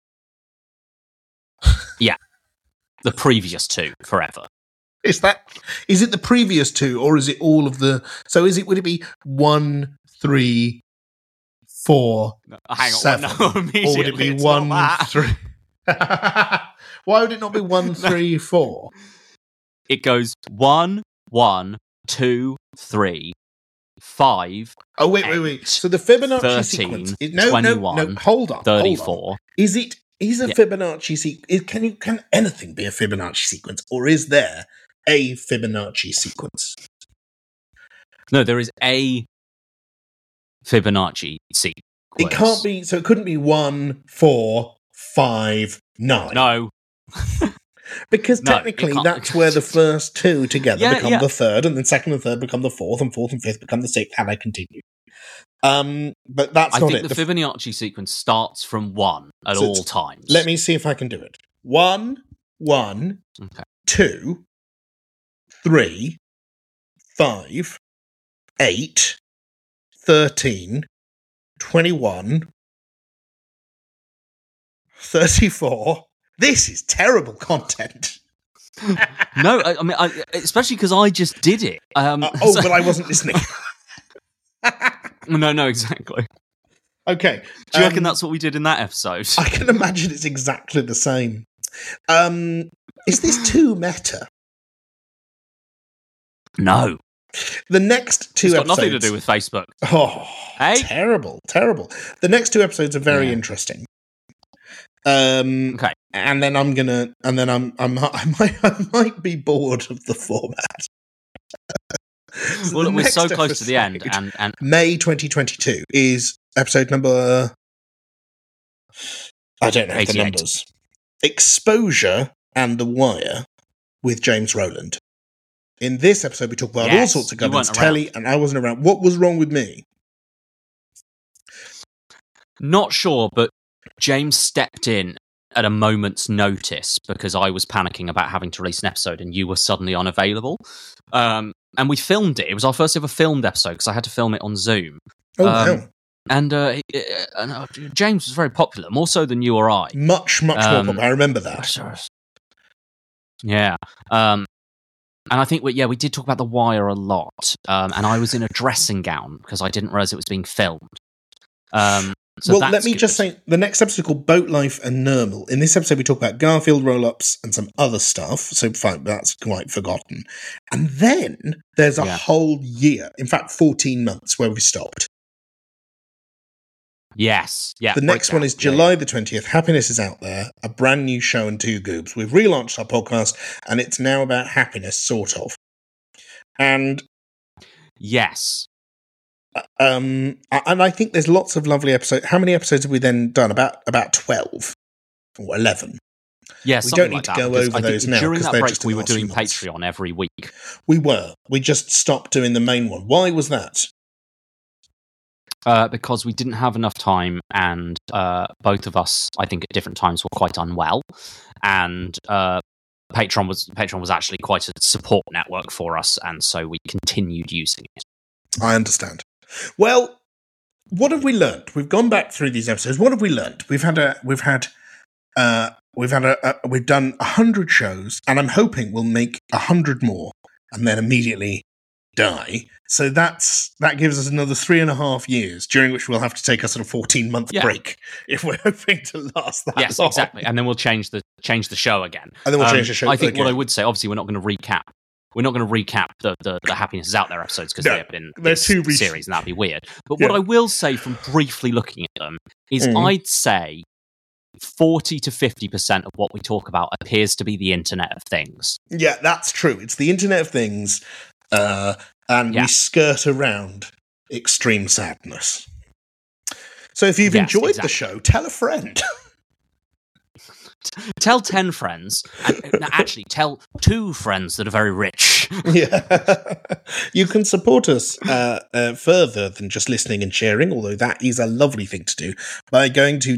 Speaker 1: Yeah, the previous two forever.
Speaker 3: Is that is it the previous two, or is it all of the? So is it? Would it be one, three, four,
Speaker 1: no, hang on,
Speaker 3: seven,
Speaker 1: no,
Speaker 3: or would it be one, three? Why would it not be one, three, four?
Speaker 1: It goes one, one, two, three, five.
Speaker 3: Oh wait,
Speaker 1: eight,
Speaker 3: wait, wait. So the Fibonacci
Speaker 1: thirteen,
Speaker 3: sequence. Is, no,
Speaker 1: twenty-one,
Speaker 3: no, no. Hold on.
Speaker 1: thirty-four.
Speaker 3: Hold on. Is it? Is a yeah. Fibonacci sequence? Can you? Can anything be a Fibonacci sequence, or is there a Fibonacci sequence?
Speaker 1: No, there is a Fibonacci sequence.
Speaker 3: It can't be. So it couldn't be one, four, five, nine.
Speaker 1: No.
Speaker 3: Because
Speaker 1: no,
Speaker 3: technically that's where the first two together
Speaker 1: yeah,
Speaker 3: become
Speaker 1: yeah.
Speaker 3: the third, and then second and third become the fourth, and fourth and fifth become the sixth, and I continue. Um, but that's
Speaker 1: I
Speaker 3: not
Speaker 1: think
Speaker 3: it.
Speaker 1: the, the Fibonacci sequence starts from one at so all times.
Speaker 3: Let me see if I can do it. One, one,
Speaker 1: okay.
Speaker 3: two, three, five, eight, thirteen, twenty-one, thirty-four. This is terrible content.
Speaker 1: No, I, I mean, I, especially because I just did it. Um,
Speaker 3: uh, oh,
Speaker 1: so-
Speaker 3: but I wasn't listening.
Speaker 1: No, no, exactly.
Speaker 3: Okay.
Speaker 1: Do you
Speaker 3: um,
Speaker 1: reckon that's what we did in that episode?
Speaker 3: I can imagine it's exactly the same. Um, is this too meta?
Speaker 1: No.
Speaker 3: The next two
Speaker 1: it's got
Speaker 3: episodes...
Speaker 1: nothing to do with Facebook.
Speaker 3: Oh,
Speaker 1: hey?
Speaker 3: terrible, terrible. The next two episodes are very yeah. interesting. Um,
Speaker 1: okay.
Speaker 3: And then I'm gonna, and then I'm, I'm, I might, I might be bored of the format.
Speaker 1: So well, we're so close episode, to the end, and, and
Speaker 3: May twenty twenty-two is episode number. I don't know
Speaker 1: eighty-eight.
Speaker 3: The numbers. Exposure and The Wire with James Rowland. In this episode, we talk about
Speaker 1: yes,
Speaker 3: all sorts of governance telly, and I wasn't around. What was wrong with me?
Speaker 1: Not sure, but James stepped in at a moment's notice because I was panicking about having to release an episode, and you were suddenly unavailable. Um, and we filmed it. It was our first ever filmed episode because I had to film it on Zoom.
Speaker 3: Oh,
Speaker 1: um,
Speaker 3: wow.
Speaker 1: And, uh, and uh, James was very popular, more so than you or I.
Speaker 3: Much, much
Speaker 1: um,
Speaker 3: more popular. I remember that.
Speaker 1: Yeah. Um, and I think, we, yeah, we did talk about The Wire a lot. Um, and I was in a dressing gown because I didn't realise it was being filmed. Um, so
Speaker 3: well, let me
Speaker 1: good.
Speaker 3: just say, the next episode is called Boat Life and Nermal. In this episode, we talk about Garfield roll-ups and some other stuff, so fine, that's quite forgotten. And then there's a yeah. whole year, in fact, fourteen months, where we stopped.
Speaker 1: Yes, yeah.
Speaker 3: The next one is July yeah. the twentieth. Happiness is out there, a brand new show and two goobs. We've relaunched our podcast, and it's now about happiness, sort of. And
Speaker 1: yes.
Speaker 3: Um, and I think there's lots of lovely episodes. How many episodes have we then done? About about twelve or eleven.
Speaker 1: Yeah,
Speaker 3: we don't need like to go over those now.
Speaker 1: During that break, we were doing
Speaker 3: months.
Speaker 1: Patreon every week.
Speaker 3: We were. We just stopped doing the main one. Why was that?
Speaker 1: Uh, because we didn't have enough time, and uh, both of us, I think, at different times were quite unwell, and uh, Patreon was Patreon was actually quite a support network for us, and so we continued using it.
Speaker 3: I understand. Well, what have we learned? We've gone back through these episodes. What have we learned? We've had a, we've had, uh, we've had a, a we've done a hundred shows, and I'm hoping we'll make a hundred more, and then immediately die. So that's that gives us another three and a half years, during which we'll have to take a sort of fourteen month
Speaker 1: Yeah.
Speaker 3: break if we're hoping to last that
Speaker 1: Yes,
Speaker 3: long.
Speaker 1: exactly. And then we'll change the change the show again.
Speaker 3: And then we'll
Speaker 1: Um,
Speaker 3: change the show
Speaker 1: I think
Speaker 3: again.
Speaker 1: what I would say, obviously, we're not going to recap. We're not going to recap the, the, the Happiness is Out There episodes because
Speaker 3: No,
Speaker 1: they have been
Speaker 3: they're
Speaker 1: this
Speaker 3: too recent.
Speaker 1: series, and that'd be weird. But
Speaker 3: Yeah.
Speaker 1: what I will say from briefly looking at them is
Speaker 3: Mm.
Speaker 1: I'd say forty to fifty percent of what we talk about appears to be the Internet of Things.
Speaker 3: Yeah, that's true. It's the Internet of Things, uh, and
Speaker 1: Yeah.
Speaker 3: we skirt around extreme sadness. So if you've
Speaker 1: Yes,
Speaker 3: enjoyed
Speaker 1: exactly.
Speaker 3: the show, tell a friend.
Speaker 1: Tell ten friends, and no, actually tell two friends that are very rich.
Speaker 3: Yeah. You can support us uh, uh, further than just listening and sharing, although that is a lovely thing to do, by going to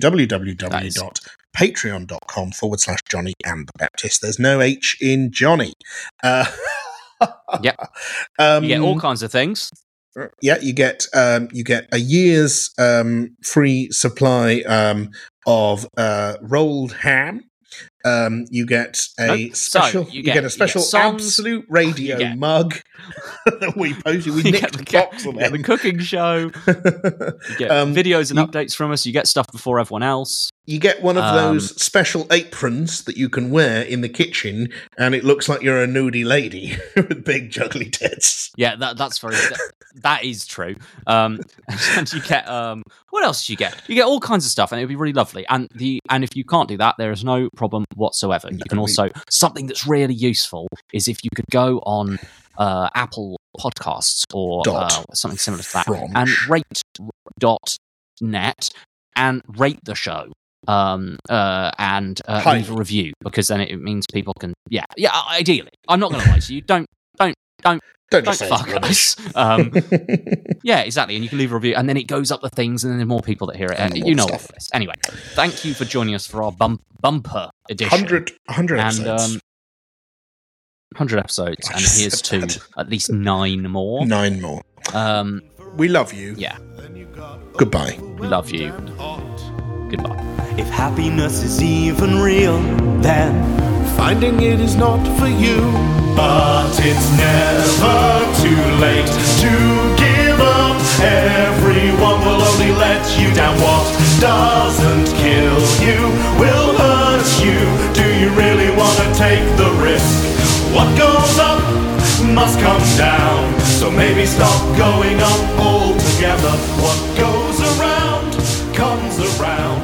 Speaker 3: www.patreon.com forward slash Johnny and the Baptist. There's no H in Johnny. Uh,
Speaker 1: Yep.
Speaker 3: um,
Speaker 1: You get all kinds of things.
Speaker 3: Yeah, you get um, you get a year's um, free supply um, of uh, rolled ham. Um, you get a
Speaker 1: Nope. So,
Speaker 3: special.
Speaker 1: you
Speaker 3: you,
Speaker 1: get-
Speaker 3: get,
Speaker 1: you
Speaker 3: a special
Speaker 1: get songs,
Speaker 3: Absolute Radio
Speaker 1: you get-
Speaker 3: mug that we posted. We
Speaker 1: You
Speaker 3: nicked
Speaker 1: get
Speaker 3: the
Speaker 1: the,
Speaker 3: box
Speaker 1: you
Speaker 3: of
Speaker 1: get the
Speaker 3: them.
Speaker 1: cooking show. You get
Speaker 3: Um,
Speaker 1: videos and
Speaker 3: you-
Speaker 1: updates from us. You get stuff before everyone else.
Speaker 3: You get one of
Speaker 1: Um,
Speaker 3: those special aprons that you can wear in the kitchen, and it looks like you're a nudie lady with big juggly tits.
Speaker 1: Yeah, that that's very that, that is true. Um, and you get um, what else do you get? You get all kinds of stuff, and it'd be really lovely. And the and if you can't do that, there is no problem whatsoever. You can
Speaker 3: we-
Speaker 1: also something that's really useful is if you could go on uh, Apple Podcasts or
Speaker 3: Dot
Speaker 1: uh, something similar to that
Speaker 3: from.
Speaker 1: and rate dot net and rate the show. Um uh and uh,
Speaker 3: Highly.
Speaker 1: leave a review, because then it, it means people can yeah yeah ideally. I'm not going to lie to you. Don't don't don't
Speaker 3: Don't
Speaker 1: don't
Speaker 3: just say
Speaker 1: fuck
Speaker 3: it's rubbish.
Speaker 1: us. Um, yeah, exactly. And you can leave a review, and then it goes up the things, and then there are more people that hear it.
Speaker 3: And
Speaker 1: And
Speaker 3: more
Speaker 1: you know
Speaker 3: stuff.
Speaker 1: all this. Anyway, thank you for joining us for our bump, bumper edition.
Speaker 3: one hundred, one hundred
Speaker 1: and
Speaker 3: episodes.
Speaker 1: um, one hundred episodes,
Speaker 3: I
Speaker 1: and
Speaker 3: just
Speaker 1: here's
Speaker 3: said
Speaker 1: to
Speaker 3: that.
Speaker 1: at least nine more.
Speaker 3: Nine more.
Speaker 1: Um,
Speaker 3: We love you.
Speaker 1: yeah,
Speaker 3: Goodbye.
Speaker 1: we love you. Goodbye.
Speaker 4: If happiness is even real, then
Speaker 2: Finding it is not for you. But it's never too late to give up. Everyone will only let you down. What doesn't kill you will hurt you. Do you really want to take the risk? What goes up must come down. So maybe stop going up altogether. What goes around comes around.